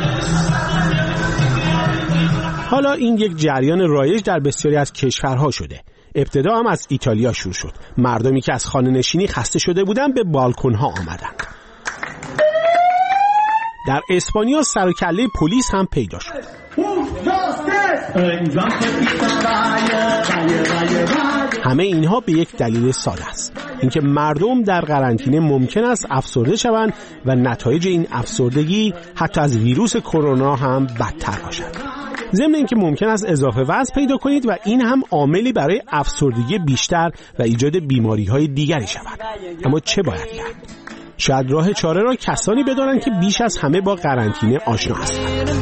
حالا این یک جریان رایج در بسیاری از کشورها شده. ابتدا هم از ایتالیا شروع شد. مردمی که از خانه نشینی خسته شده بودند به بالکن‌ها آمدند. در اسپانیا سر و کله پلیس هم پیدا شد. همه اینها به یک دلیل ساده است، اینکه مردم در قرنطینه ممکن است افسرده شوند و نتایج این افسردگی حتی از ویروس کرونا هم بدتر باشد. ضمن اینکه ممکن است اضافه وزن پیدا کنید و این هم عاملی برای افسردگی بیشتر و ایجاد بیماری‌های دیگری شود. اما چه باید کرد؟ شاید راه چاره را کسانی بدانند که بیش از همه با قرنطینه آشنا هستند.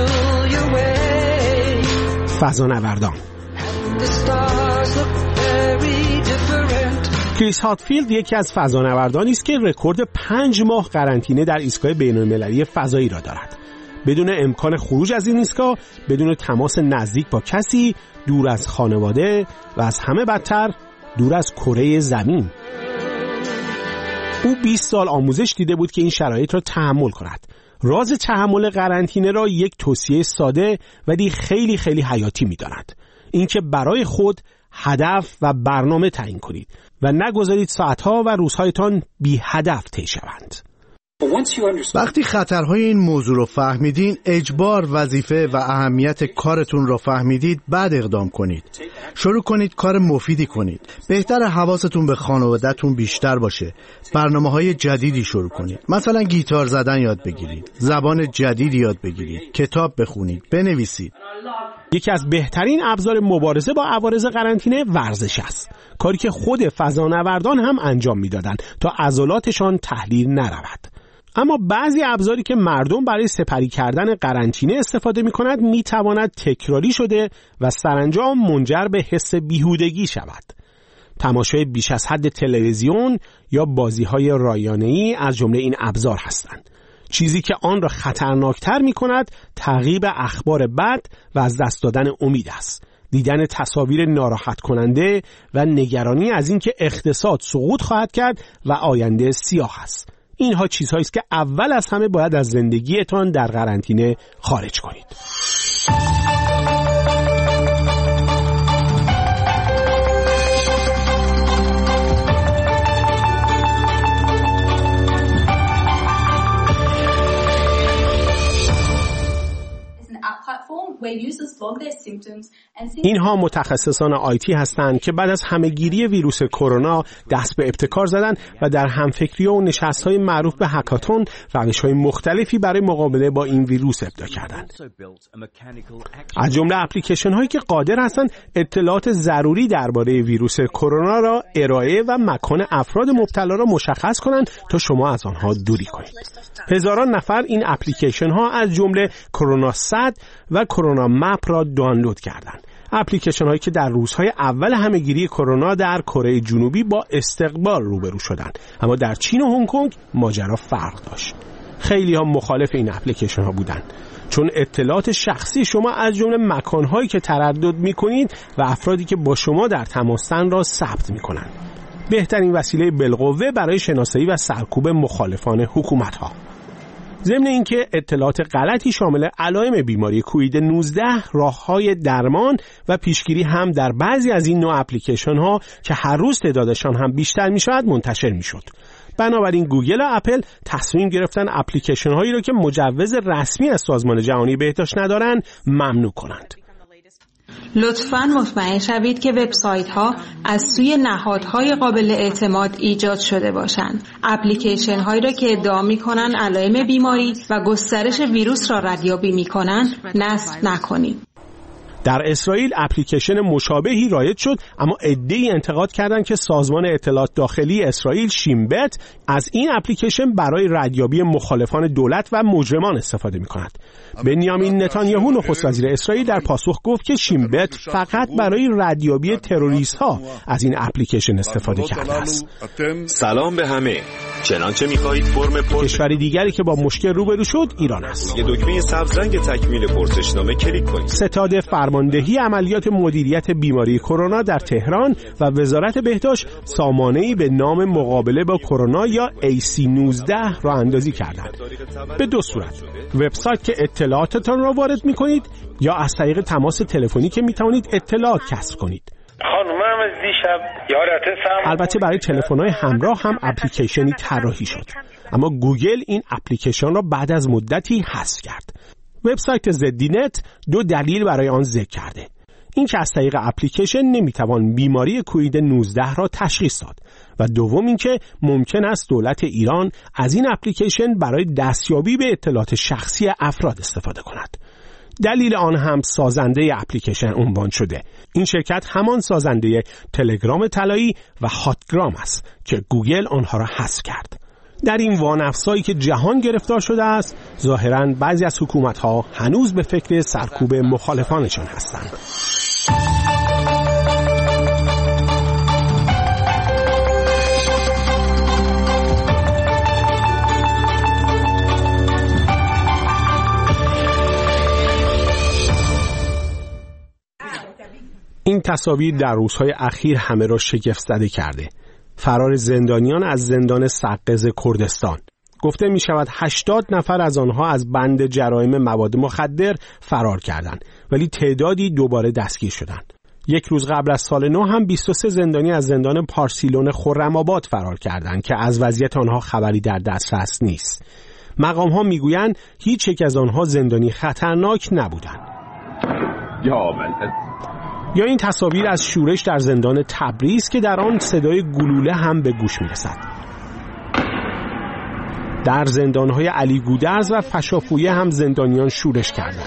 فضانوردان. کریس هاتفیلد یکی از فضانوردانی است که رکورد پنج ماه قرنطینه در ایستگاه بین‌المللی فضایی را دارد. بدون امکان خروج از این ایستگاه، بدون تماس نزدیک با کسی، دور از خانواده و از همه بدتر دور از کره زمین. او بیست سال آموزش دیده بود که این شرایط را تحمل کند. راز تحمل قرنطینه را یک توصیه ساده ولی خیلی خیلی حیاتی می‌داند. اینکه برای خود هدف و برنامه تعیین کنید و نگذارید ساعتها و روزهایتان بی هدف طی شوند. وقتی خطرهای این موضوع رو فهمیدین، اجبار، وظیفه و اهمیت کارتون رو فهمیدید، بعد اقدام کنید. شروع کنید کار مفیدی کنید. بهتر حواستون به خانواده‌تون بیشتر باشه. برنامه‌های جدیدی شروع کنید. مثلا گیتار زدن یاد بگیرید، زبان جدید یاد بگیرید، کتاب بخونید، بنویسید. یکی از بهترین ابزار مبارزه با عوارض قرنطینه ورزش است. کاری که خود فضانوردان هم انجام می‌دادند تا عضلاتشان تحلیل نرود. اما بعضی ابزاری که مردم برای سپری کردن قرنطینه استفاده می‌کنند می‌تواند تکراری شده و سرانجام منجر به حس بیهودگی شود. تماشای بیش از حد تلویزیون یا بازی‌های رایانه‌ای از جمله این ابزار هستند. چیزی که آن را خطرناکتر می‌کند تعقیب اخبار بد و از دست دادن امید است. دیدن تصاویر ناراحت کننده و نگرانی از اینکه اقتصاد سقوط خواهد کرد و آینده سیاه است. اینها چیزهایی است که اول از همه باید از زندگیتان در قرنطینه خارج کنید. اینها متخصصان آیتی هستند که بعد از همهگیری ویروس کرونا دست به ابتکار زدند و در همفکری و نشست‌های معروف به هکاتون روش‌های مختلفی برای مقابله با این ویروس ابداع کردند. از جمله اپلیکیشن هایی که قادر هستند اطلاعات ضروری درباره ویروس کرونا را ارائه و مکان افراد مبتلا را مشخص کنند تا شما از آنها دوری کنید. هزاران نفر این اپلیکیشن ها از جمله کرونا صد و کرونا مپ را دانلود کردند. اپلیکیشن هایی که در روزهای اول همهگیری کرونا در کره جنوبی با استقبال روبرو شدند، اما در چین و هنگ کنگ ماجرا فرق داشت. خیلی ها مخالف این اپلیکیشن ها بودند، چون اطلاعات شخصی شما از جمله مکان هایی که تردد می کنید و افرادی که با شما در تماسن را ثبت می کنند. بهترین وسیله بالقوه برای شناسایی و سرکوب مخالفان حکومت ها. ضمن اینکه اطلاعات غلطی شامل علائم بیماری کووید نوزده، راه‌های درمان و پیشگیری هم در بعضی از این نوع اپلیکیشن ها که هر روز تعدادشان هم بیشتر می‌شود منتشر می‌شد. بنابراین گوگل و اپل تصمیم گرفتن اپلیکیشن هایی را که مجوز رسمی از سازمان جهانی بهداشت ندارند ممنوع کنند. لطفاً مطمئن شوید که وبسایت‌ها از سوی نهادهای قابل اعتماد ایجاد شده باشند. اپلیکیشن هایی را که ادعا می‌کنند علائم بیماری و گسترش ویروس را ردیابی می‌کنند نصب نکنید. در اسرائیل اپلیکیشن مشابهی رایج شد، اما عده‌ای انتقاد کردند که سازمان اطلاعات داخلی اسرائیل شینبت از این اپلیکیشن برای ردیابی مخالفان دولت و مجرمان استفاده می‌کند. بنیامین نتانیاهو نخست وزیر اسرائیل در پاسخ گفت که شینبت فقط برای ردیابی تروریست‌ها از این اپلیکیشن استفاده کرده است. سلام به همه. چنانچه می‌خواهید فرم پرس... کشوری دیگری که با مشکل روبرو شد ایران است. یه دکمه سبز رنگ تکمیل پرسشنامه کلیک کنید. ستاد فرماندهی عملیات مدیریت بیماری کرونا در تهران و وزارت بهداشت سامانه‌ای به نام مقابله با کرونا یا ای سی نوزده را اندازی کردند. به دو صورت: وبسایت که اطلاعاتتان را وارد می‌کنید یا از طریق تماس تلفنی که می‌توانید اطلاعات کسب کنید. خانومم از دیشب یادت سم البته برای تلفن‌های همراه هم اپلیکیشنی طراحی شد، اما گوگل این اپلیکیشن را بعد از مدتی حذف کرد. وبسایت زدی نت دو دلیل برای آن ذکر کرده: این که از طریق اپلیکیشن نمیتوان بیماری کووید نوزده را تشخیص داد و دوم اینکه ممکن است دولت ایران از این اپلیکیشن برای دستیابی به اطلاعات شخصی افراد استفاده کند. دلیل آن هم سازنده اپلیکیشن عنوان شده. این شرکت همان سازنده تلگرام طلایی و هاتگرام است که گوگل آنها را حذف کرد. در این وانفسایی که جهان گرفتار شده است، ظاهراً بعضی از حکومت‌ها هنوز به فکر سرکوب مخالفانشان هستند. تصاویر در روزهای اخیر همه را شگفت زده کرده. فرار زندانیان از زندان سقز کردستان. گفته می شود هشتاد نفر از آنها از بند جرایم مواد مخدر فرار کردند، ولی تعدادی دوباره دستگیر شدند. یک روز قبل از سال نو هم بیست و سه زندانی از زندان پارسیلون خرم‌آباد فرار کردند که از وضعیت آنها خبری در دسترس نیست. مقام ها می گویند هیچ یک از آنها زندانی خطرناک نبودند. یا این تصاویر از شورش در زندان تبریز که در آن صدای گلوله هم به گوش می رسد. در زندانهای علی گودرز و فشافویه هم زندانیان شورش کردند.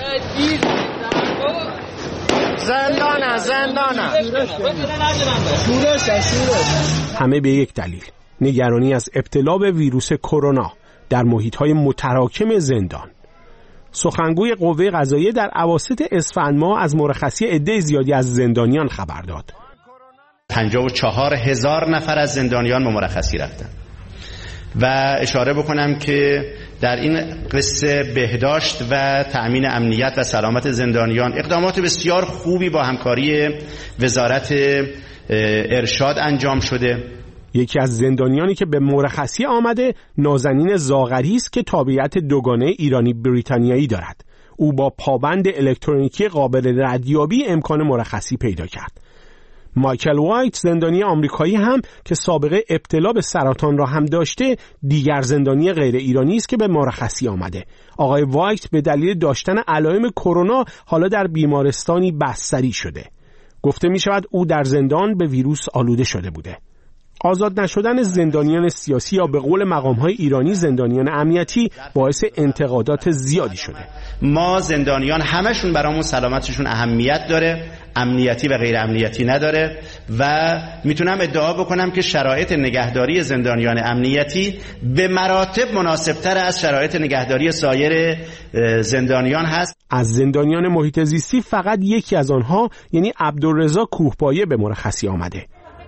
زندانه زندانه شورش شورش همه به یک دلیل: نگرانی از ابتلا به ویروس کرونا در محیط‌های متراکم زندان. سخنگوی قوه قضاییه در اواسط اسفند ماه از مرخصی عده زیادی از زندانیان خبر داد. پنجاه و چهار هزار نفر از زندانیان به مرخصی رفتن و اشاره بکنم که در این قصه بهداشت و تأمین امنیت و سلامت زندانیان اقدامات بسیار خوبی با همکاری وزارت ارشاد انجام شده. یکی از زندانیانی که به مرخصی آمده نازنین زاغری است که تابعیت دوگانه ایرانی بریتانیایی دارد. او با پابند الکترونیکی قابل ردیابی امکان مرخصی پیدا کرد. مایکل وایت زندانی آمریکایی هم که سابقه ابتلا به سرطان را هم داشته دیگر زندانی غیر ایرانی است که به مرخصی آمده. آقای وایت به دلیل داشتن علائم کرونا حالا در بیمارستانی بستری شده. گفته می شود او در زندان به ویروس آلوده شده بوده. آزاد نشدن زندانیان سیاسی یا به قول مقام‌های ایرانی زندانیان امنیتی باعث انتقادات زیادی شده. ما زندانیان همشون برامون سلامتشون اهمیت داره، امنیتی و غیر امنیتی نداره و میتونم ادعا بکنم که شرایط نگهداری زندانیان امنیتی به مراتب مناسبتر از شرایط نگهداری سایر زندانیان هست. از زندانیان محیط زیستی فقط یکی از آنها یعنی عبدالرضا کوهپایه به مرخصی آمده.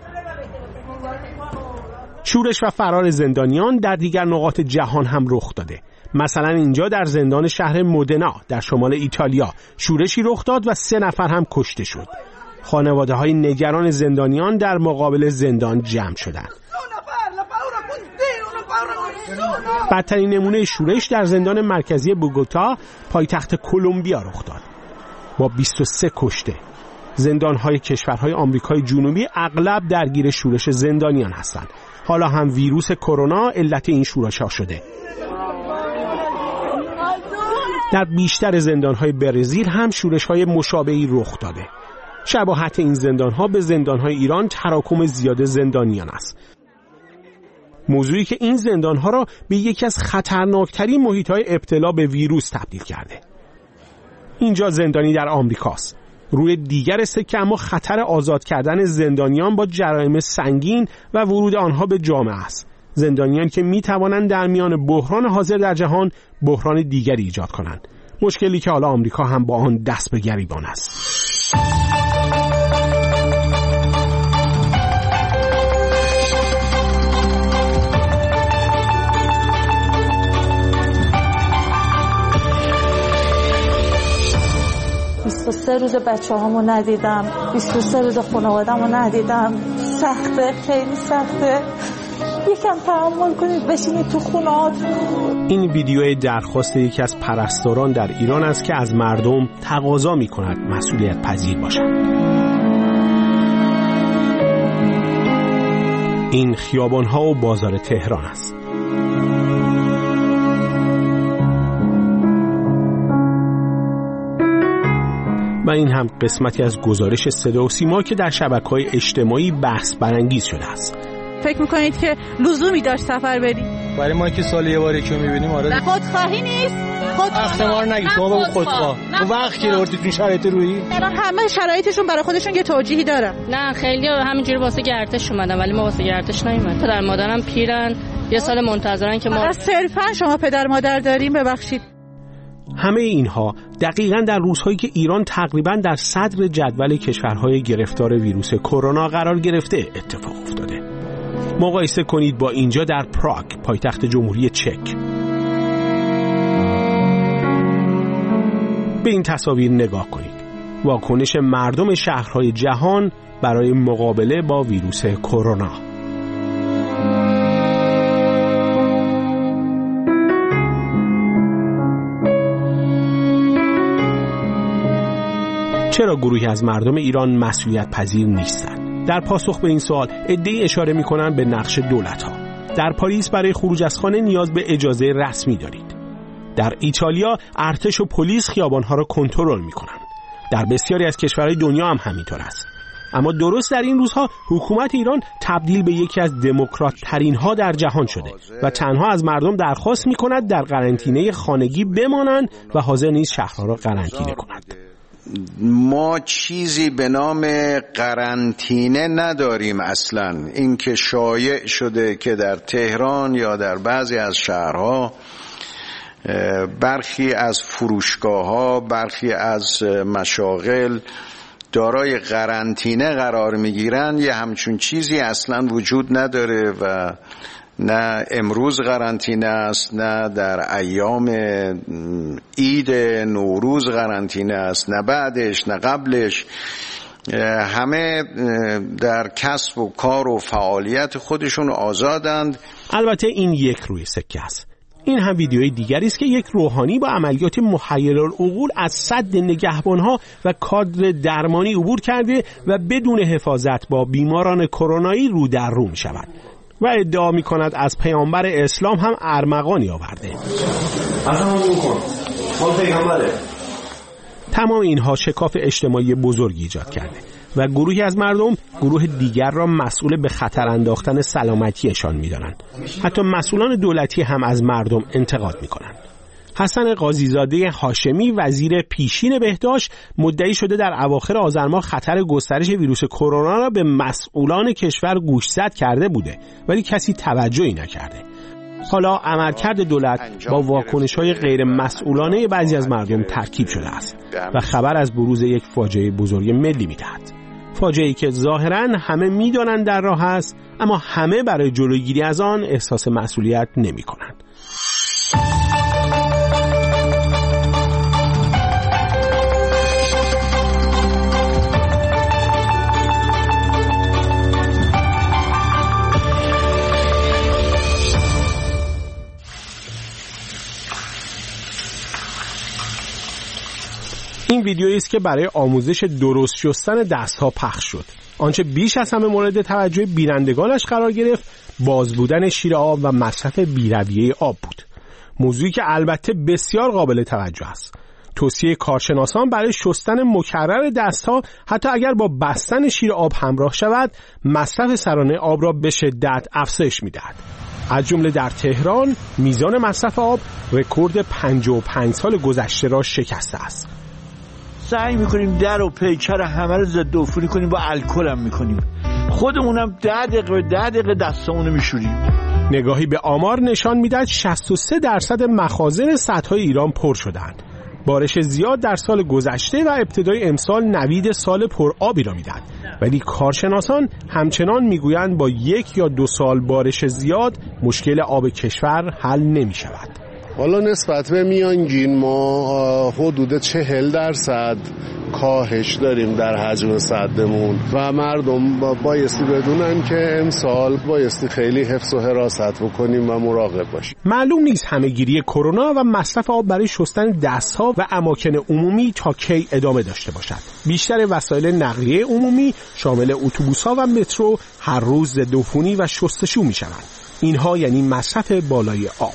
شورش و فرار زندانیان در دیگر نقاط جهان هم رخ داده. مثلا اینجا در زندان شهر مودنا در شمال ایتالیا شورشی رخ داد و سه نفر هم کشته شد. خانواده های نگران زندانیان در مقابل زندان جمع شدند. بدترین نمونه شورش در زندان مرکزی بوگوتا پایتخت کلمبیا رخ داد با بیست و سه کشته. زندان‌های کشورهای آمریکای جنوبی اغلب درگیر شورش زندانیان هستند. حالا هم ویروس کرونا علت این شورش‌ها شده. در بیشتر زندان‌های برزیل هم شورش‌های مشابهی رخ داده. شباهت این زندان‌ها به زندان‌های ایران تراکم زیاد زندانیان است. موضوعی که این زندان‌ها را به یکی از خطرناکترین محیط‌های ابتلا به ویروس تبدیل کرده. اینجا زندانی در آمریکاست. روی دیگر سکه اما خطر آزاد کردن زندانیان با جرایم سنگین و ورود آنها به جامعه است. زندانیان که می توانند در میان بحران حاضر در جهان بحران دیگری ایجاد کنند. مشکلی که حالا آمریکا هم با آن دست به گریبان است. بیست و سه روز بچه هامو ندیدم، بیست و سه روز خانواده‌مو ندیدم. سخته، خیلی سخته. یکم تحمل کنید، بشینید تو خونه‌هاتون. این ویدیو درخواست یکی از پرستاران در ایران است که از مردم تقاضا می‌کند مسئولیت پذیر باشند. این خیابان‌ها و بازار تهران است. و این هم قسمتی از گزارش صدا و سیما که در شبکه‌های اجتماعی بحث برانگیز شده است. فکر میکنید که لزومی داشت سفر بریم؟ برای ما که سال یه بار یکی میبینیم آره. خودخواهی نیست؟ اختمار نگید شما بگو خودخواه. اون وقت که اردیتون شرایط رویی؟ همه شرایطشون برای خودشون یه توجیهی دارن. نه خیلی همینجوری واسه گردش اومدن ولی ما واسه گردش نیومدیم. پدر مادرم پیرن، یه سال منتظرن که ما صرفا شما پدر مادر داریم. ببخشید. همه اینها دقیقاً در روزهایی که ایران تقریباً در صدر جدول کشورهای گرفتار ویروس کرونا قرار گرفته اتفاق افتاده. مقایسه کنید با اینجا در پراگ، پایتخت جمهوری چک. به این تصاویر نگاه کنید. واکنش مردم شهرهای جهان برای مقابله با ویروس کرونا. چرا گروهی از مردم ایران مسئولیت پذیر نیستند؟ در پاسخ به این سوال عده‌ای اشاره می‌کنند به نقش دولت‌ها. در پاریس برای خروج از خانه نیاز به اجازه رسمی دارید. در ایتالیا ارتش و پلیس خیابان‌ها را کنترل می‌کنند. در بسیاری از کشورهای دنیا هم همینطور است. اما درست در این روزها حکومت ایران تبدیل به یکی از دموکرات ترین ها در جهان شده و تنها از مردم درخواست می‌کند در قرنطینه خانگی بمانند و حاضر نیست شهرها را قرنطینه کنند. ما چیزی به نام قرنطینه نداریم اصلا. این که شایع شده که در تهران یا در بعضی از شهرها برخی از فروشگاه‌ها، برخی از مشاغل دارای قرنطینه قرار میگیرن، یه همچون چیزی اصلا وجود نداره و نه امروز قرنطینه است، نه در ایام عید نوروز قرنطینه است، نه بعدش نه قبلش. همه در کسب و کار و فعالیت خودشون آزادند. البته این یک روی سکه است. این هم ویدیوی دیگری است که یک روحانی با عملیات محیرالعقول از سد نگهبانها و کادر درمانی عبور کرده و بدون حفاظت با بیماران کرونایی رو در رو می شود و ادعا می کند از پیامبر اسلام هم ارمغانی آورده. تمام اینها شکاف اجتماعی بزرگی ایجاد کرده و گروهی از مردم گروه دیگر را مسئول به خطر انداختن سلامتیشان می‌دانند. حتی مسئولان دولتی هم از مردم انتقاد می‌کنند. حسن قاضیزاده هاشمی وزیر پیشین بهداشت مدعی شده در اواخر آذر ماه خطر گسترش ویروس کرونا را به مسئولان کشور گوشزد کرده بوده ولی کسی توجهی نکرده. حالا عملکرد دولت با واکنش‌های غیر مسئولانه بعضی از مردم ترکیب شده است و خبر از بروز یک فاجعه بزرگ ملی می‌دهد. فاجعه‌ای که ظاهراً همه می‌دانند در راه است، اما همه برای جلوگیری از آن احساس مسئولیت نمی‌کنند. این ویدیویی است که برای آموزش درست شستن دست‌ها پخش شد. آنچه بیش از همه مورد توجه بینندگانش قرار گرفت، باز بودن شیر آب و مصرف بی‌رویه آب بود. موضوعی که البته بسیار قابل توجه است. توصیه کارشناسان برای شستن مکرر دست‌ها حتی اگر با بستن شیر آب همراه شود، مصرف سرانه آب را به شدت افزایش می‌دهد. از جمله در تهران میزان مصرف آب رکورد پنجاه و پنج سال گذشته را شکسته است. سعی میکنیم در و پیکر همه رو ضد عفونی کنیم، با الکل هم میکنیم، خودمونم ده دقیقه ده دقیقه دستامونو میشوریم. نگاهی به آمار نشان میدهد شصت و سه درصد مخازن سدهای ایران پر شدند. بارش زیاد در سال گذشته و ابتدای امسال نوید سال پر آبی را میدهد، ولی کارشناسان همچنان میگویند با یک یا دو سال بارش زیاد مشکل آب کشور حل نمی شود. والا نسبت به میانگین ما حدود چهل درصد کاهش داریم در حجم سدمون و مردم بایستی بدونن که امسال بایستی خیلی حفظ و حراست بکنیم و مراقب باشیم. معلوم نیست همه‌گیری کرونا و مصرف آب برای شستن دست‌ها و اماکن عمومی تا کی ادامه داشته باشد. بیشتر وسایل نقلیه عمومی شامل اتوبوس‌ها و مترو هر روز ضد عفونی و شستشو می‌شوند. اینها یعنی مصرف بالای آب.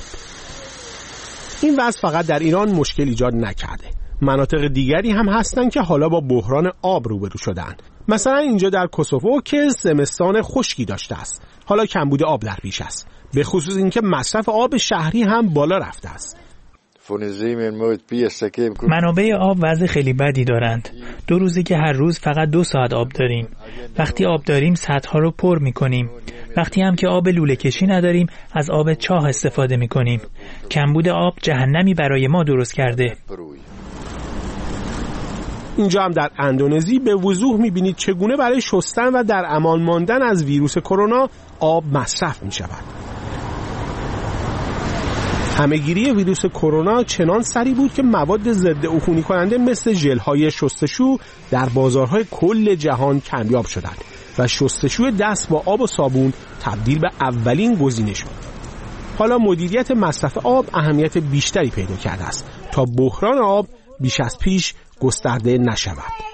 این وضع فقط در ایران مشکل ایجاد نکرده. مناطق دیگری هم هستند که حالا با بحران آب روبرو شدند. مثلا اینجا در کوسوو که زمستان خشکی داشته است، حالا کمبود آب در پیش است. به خصوص اینکه مصرف آب شهری هم بالا رفته است. منابع آب وضع خیلی بدی دارند. دو روزی که هر روز فقط دو ساعت آب داریم. وقتی آب داریم سطح‌ها رو پر می‌کنیم. وقتی هم که آب لوله کشی نداریم از آب چاه استفاده می‌کنیم. کمبود آب جهنمی برای ما درست کرده. اینجا هم در اندونزی به وضوح می‌بینید چگونه برای شستن و در امان ماندن از ویروس کرونا آب مصرف می‌شود. همهگیری ویروس کرونا چنان سریع بود که مواد ضد عفونی کننده مثل ژل‌های شستشو در بازارهای کل جهان کمیاب شدند و شستشوی دست با آب و صابون تبدیل به اولین گزینه شد. حالا مدیریت مصرف آب اهمیت بیشتری پیدا کرده است تا بحران آب بیش از پیش گسترده نشود.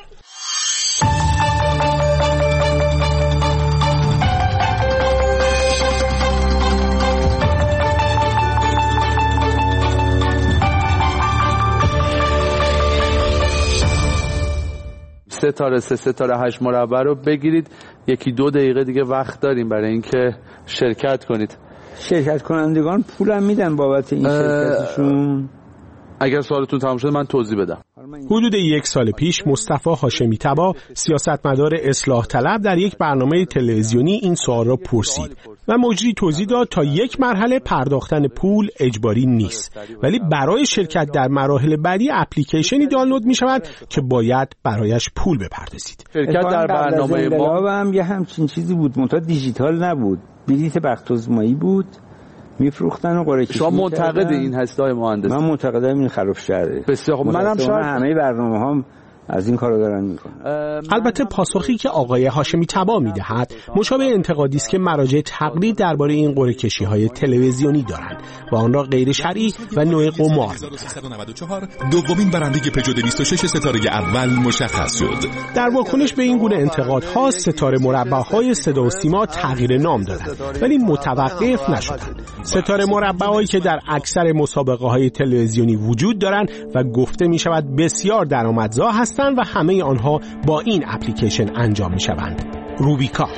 ستاره سه ستاره هشت مربع رو بگیرید. یکی دو دقیقه دیگه وقت داریم برای اینکه شرکت کنید. شرکت کنندگان پولم میدن بابت این شرکتشون؟ اگر سوالتون تمام شد من توضیح بدم. حدود یک سال پیش مصطفی هاشمی طبا سیاستمدار اصلاح طلب در یک برنامه تلویزیونی این سوال را پرسید و مجری توضیح داد تا یک مرحله پرداختن پول اجباری نیست، ولی برای شرکت در مراحل بعدی اپلیکیشنی دانلود می شود که باید برایش پول بپردازید. شرکت در برنامه ما هم یه همچین چیزی بود، منتها دیجیتال نبود، بلیت بخت آزمایی بود، میفروختن و قرعه کشی. شما منتقد این هستید آقای مهندس؟ من منتقدم این خراب شده. بسیار خوب. منم شاید همه برنامه‌هام از این کارو دارن میکنن. البته پاسخی که آقای هاشمی طبا میدهد مشابه انتقادی است که مراجع تقلید درباره این قرعه کشی‌های تلویزیونی دارند و آن را غیر شرعی و نوع قمار می‌دانند. دومین برنده پژو دویست و شش ستاره اول مشخص شد. در واکنش به این گونه انتقادها ستاره مربع‌های صدا و سیما تغییر نام دادند ولی متوقف نشدند. ستاره مربع‌هایی که در اکثر مسابقه‌های تلویزیونی وجود دارند و گفته می‌شود بسیار درآمدزا هستند و همه آنها با این اپلیکیشن انجام می شوند. روبیکا،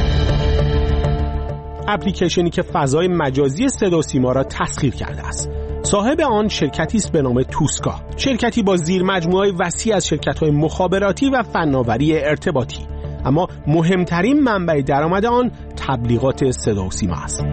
اپلیکیشنی که فضای مجازی صدا و سیما را تسخیر کرده است. صاحب آن شرکتی است به نام توسکا، شرکتی با زیر مجموعه وسیع از شرکت‌های مخابراتی و فناوری ارتباطی، اما مهمترین منبع درآمد آن تبلیغات صدا و سیما است.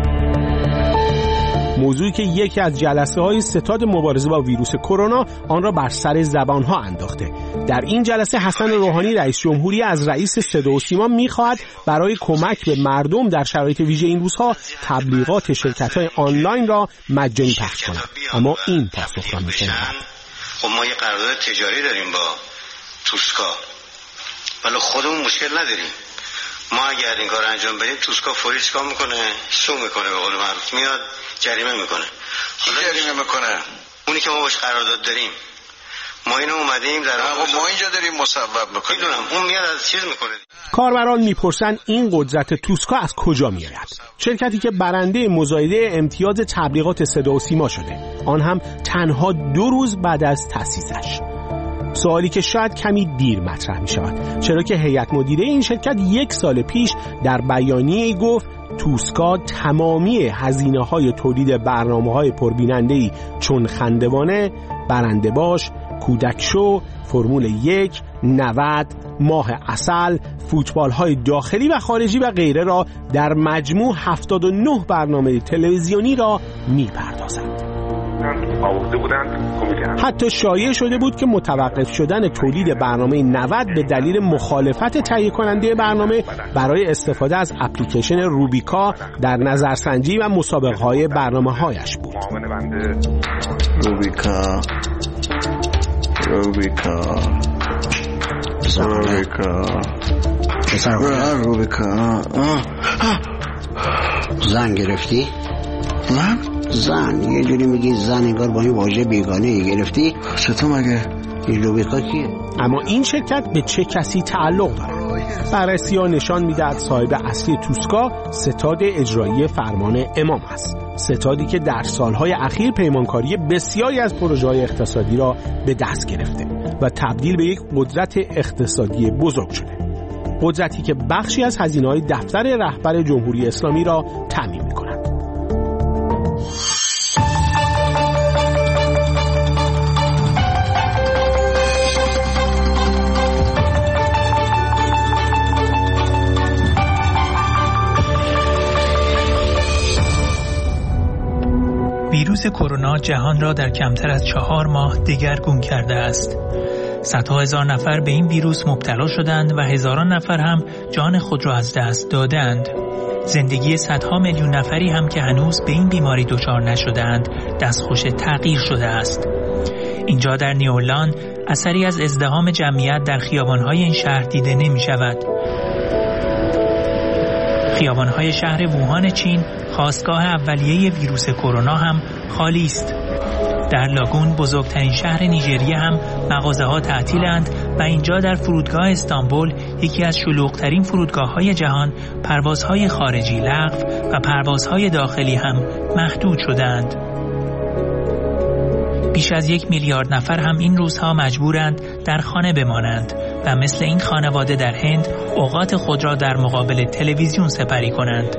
موضوعی که یکی از جلسه های ستاد مبارزه با ویروس کرونا آن را بر سر زبان ها انداخته. در این جلسه حسن روحانی رئیس جمهوری از رئیس صدا و سیما می‌خواهد برای کمک به مردم در شرایط ویژه این روزها تبلیغات شرکت‌های آنلاین را مجانی پخش کند، اما این پاسخ را می‌شنود. خب ما یه قرارداد تجاری داریم با توسکا، ولی خودمون مشکل نداریم. ما اگر این کار انجام بدیم توسکا فوری چیکار میکنه؟ شو میکنه، به قول معروف میاد جریمه میکنه. حالا جریمه میکنه اونی که ما باش قرارداد داریم. ما اینو اومدیم در ما اینجا داریم مصوب میکنیم. میدونم اون میاد از چیز میکنه. کاربران میپرسن این قدرت توسکا از کجا میآید؟ شرکتی که برنده مزایده امتیاز تبلیغات صدا و سیما شده، آن هم تنها دو روز بعد از تأسیسش. سوالی که شاید کمی دیر مطرح می شود، چرا که هیئت مدیره این شرکت یک سال پیش در بیانیه‌ای گفت توسکا تمامی هزینه‌های تولید برنامه‌های پربیننده‌ای چون خندوانه، برنده باش، کودک شو، فرمول یک، نود، ماه عسل، فوتبال‌های داخلی و خارجی و غیره را در مجموع هفتاد و نه برنامه تلویزیونی را می‌پردازند. حتی شایع شده بود که متوقف شدن تولید برنامه نود به دلیل مخالفت تهیه کننده برنامه برای استفاده از اپلیکیشن روبیکا در نظرسنجی و مسابقه‌های برنامه‌هایش بود. روبیکا روبیکا روبیکا روبیکا زن گرفتی؟ من؟ زن یه جوری میگی زن انگار با این واژه بیگانه گرفتی؟ چطور مگه؟ این روبیکا کیه؟ اما این شرکت به چه کسی تعلق دارد؟ بررسی‌ها نشان می‌دهد صاحب اصلی توسکا ستاد اجرایی فرمان امام است. ستادی که در سالهای اخیر پیمانکاری بسیاری از پروژه‌های اقتصادی را به دست گرفته و تبدیل به یک قدرت اقتصادی بزرگ شده. قدرتی که بخشی از هزینه‌های دفتر رهبر جمهوری اسلامی را تامین می‌کند. ویروس کرونا جهان را در کمتر از چهار ماه دگرگون کرده است. صدها هزار نفر به این ویروس مبتلا شدند و هزاران نفر هم جان خود را از دست دادند. زندگی صدها میلیون نفری هم که هنوز به این بیماری دچار نشدند دستخوش تغییر شده است. اینجا در نیولان اثری از ازدحام جمعیت در خیابان‌های این شهر دیده نمی شود. خیابان‌های شهر ووهان چین، خاستگاه اولیه ویروس کرونا هم خالی است. در لاگون، بزرگترین شهر نیجریه، هم مغازه‌ها تعطیلند و اینجا در فرودگاه استانبول، یکی از شلوغ‌ترین فرودگاه‌های جهان، پروازهای خارجی لغو و پروازهای داخلی هم محدود شدند. بیش از یک میلیارد نفر هم این روزها مجبورند در خانه بمانند و مثل این خانواده در هند اوقات خود را در مقابل تلویزیون سپری کنند.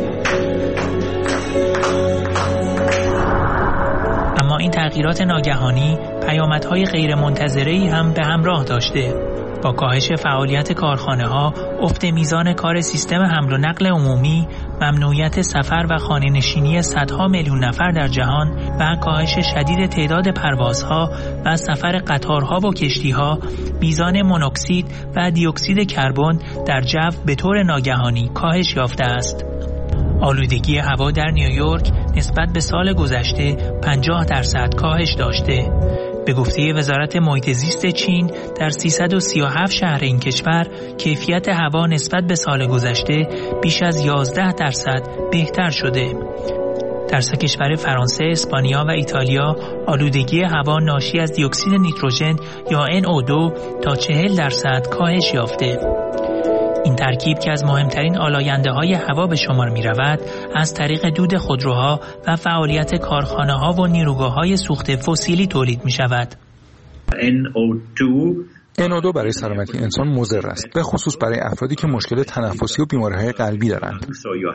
اما این تغییرات ناگهانی پیامدهای غیرمنتظره‌ای هم به همراه داشته. با کاهش فعالیت کارخانه‌ها، افت میزان کار سیستم حمل و نقل عمومی، ممنوعیت سفر و خانه‌نشینی صدها میلیون نفر در جهان و کاهش شدید تعداد پروازها و سفر قطارها و کشتی‌ها، میزان مونوکسید و دی اکسید کربن در جو به طور ناگهانی کاهش یافته است. آلودگی هوا در نیویورک نسبت به سال گذشته پنجاه درصد کاهش داشته. به گفته وزارت محیط زیست چین، در سیصد و سی و هفت شهر این کشور کیفیت هوا نسبت به سال گذشته بیش از یازده درصد بهتر شده. در سه کشور فرانسه، اسپانیا و ایتالیا آلودگی هوا ناشی از دی اکسید نیتروژن یا ان او دو تا چهل درصد کاهش یافته. این ترکیب که از مهمترین آلاینده‌های هوا به شمار می‌رود، از طریق دود خودروها و فعالیت کارخانه‌ها و نیروگاه‌های سوخت فسیلی تولید می‌شود. ان او دو ان او دو برای سلامتی انسان مضر است، به خصوص برای افرادی که مشکل تنفسی و بیماری‌های قلبی دارند.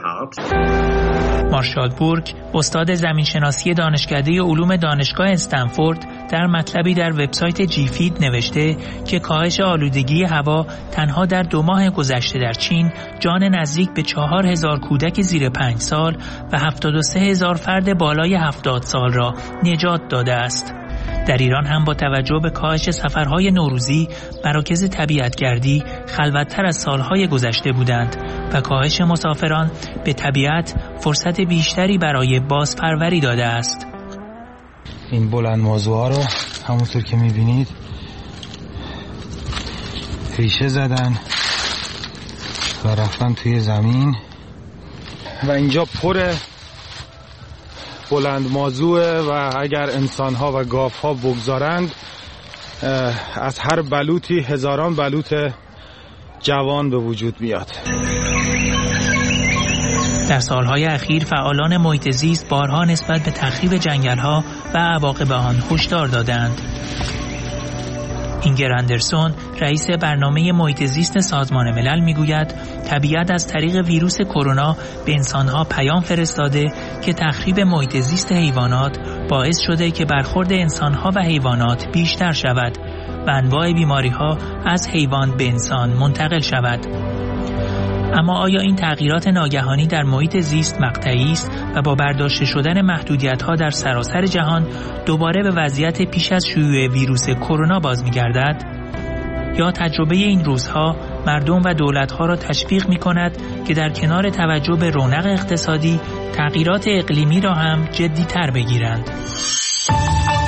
مارشال بورگ، استاد زمینشناسی دانشکده علوم دانشگاه استنفورد، در مطلبی در وبسایت جی فید نوشته که کاهش آلودگی هوا تنها در دو ماه گذشته در چین جان نزدیک به چهار هزار کودک زیر پنج سال و هفتاد و سه هزار فرد بالای هفتاد سال را نجات داده است. در ایران هم با توجه به کاهش سفرهای نوروزی، مراکز طبیعتگردی خلوت‌تر از سالهای گذشته بودند و کاهش مسافران به طبیعت فرصت بیشتری برای بازپروری داده است. این بلند موضوعها رو همونطور که می‌بینید ریشه زدن و رفتن توی زمین و اینجا پر بلند موضوعه و اگر انسان‌ها و گاوها بگذارند از هر بلوطی هزاران بلوط جوان به وجود میاد. در سالهای اخیر فعالان محیط زیست بارها نسبت به تخریب جنگل‌ها و عواقب آن هشدار دادند. اینگر اندرسون، رئیس برنامه محیط زیست سازمان ملل میگوید طبیعت از طریق ویروس کرونا به انسانها پیام فرستاده که تخریب محیط زیست حیوانات باعث شده که برخورد انسانها و حیوانات بیشتر شود و انواع بیماریها از حیوان به انسان منتقل شود. اما آیا این تغییرات ناگهانی در محیط زیست مقطعی است و با برداشته شدن محدودیت‌ها در سراسر جهان دوباره به وضعیت پیش از شیوع ویروس کرونا باز می‌گردد؟ یا تجربه این روزها مردم و دولت‌ها را تشویق می‌کند که در کنار توجه به رونق اقتصادی، تغییرات اقلیمی را هم جدی‌تر بگیرند؟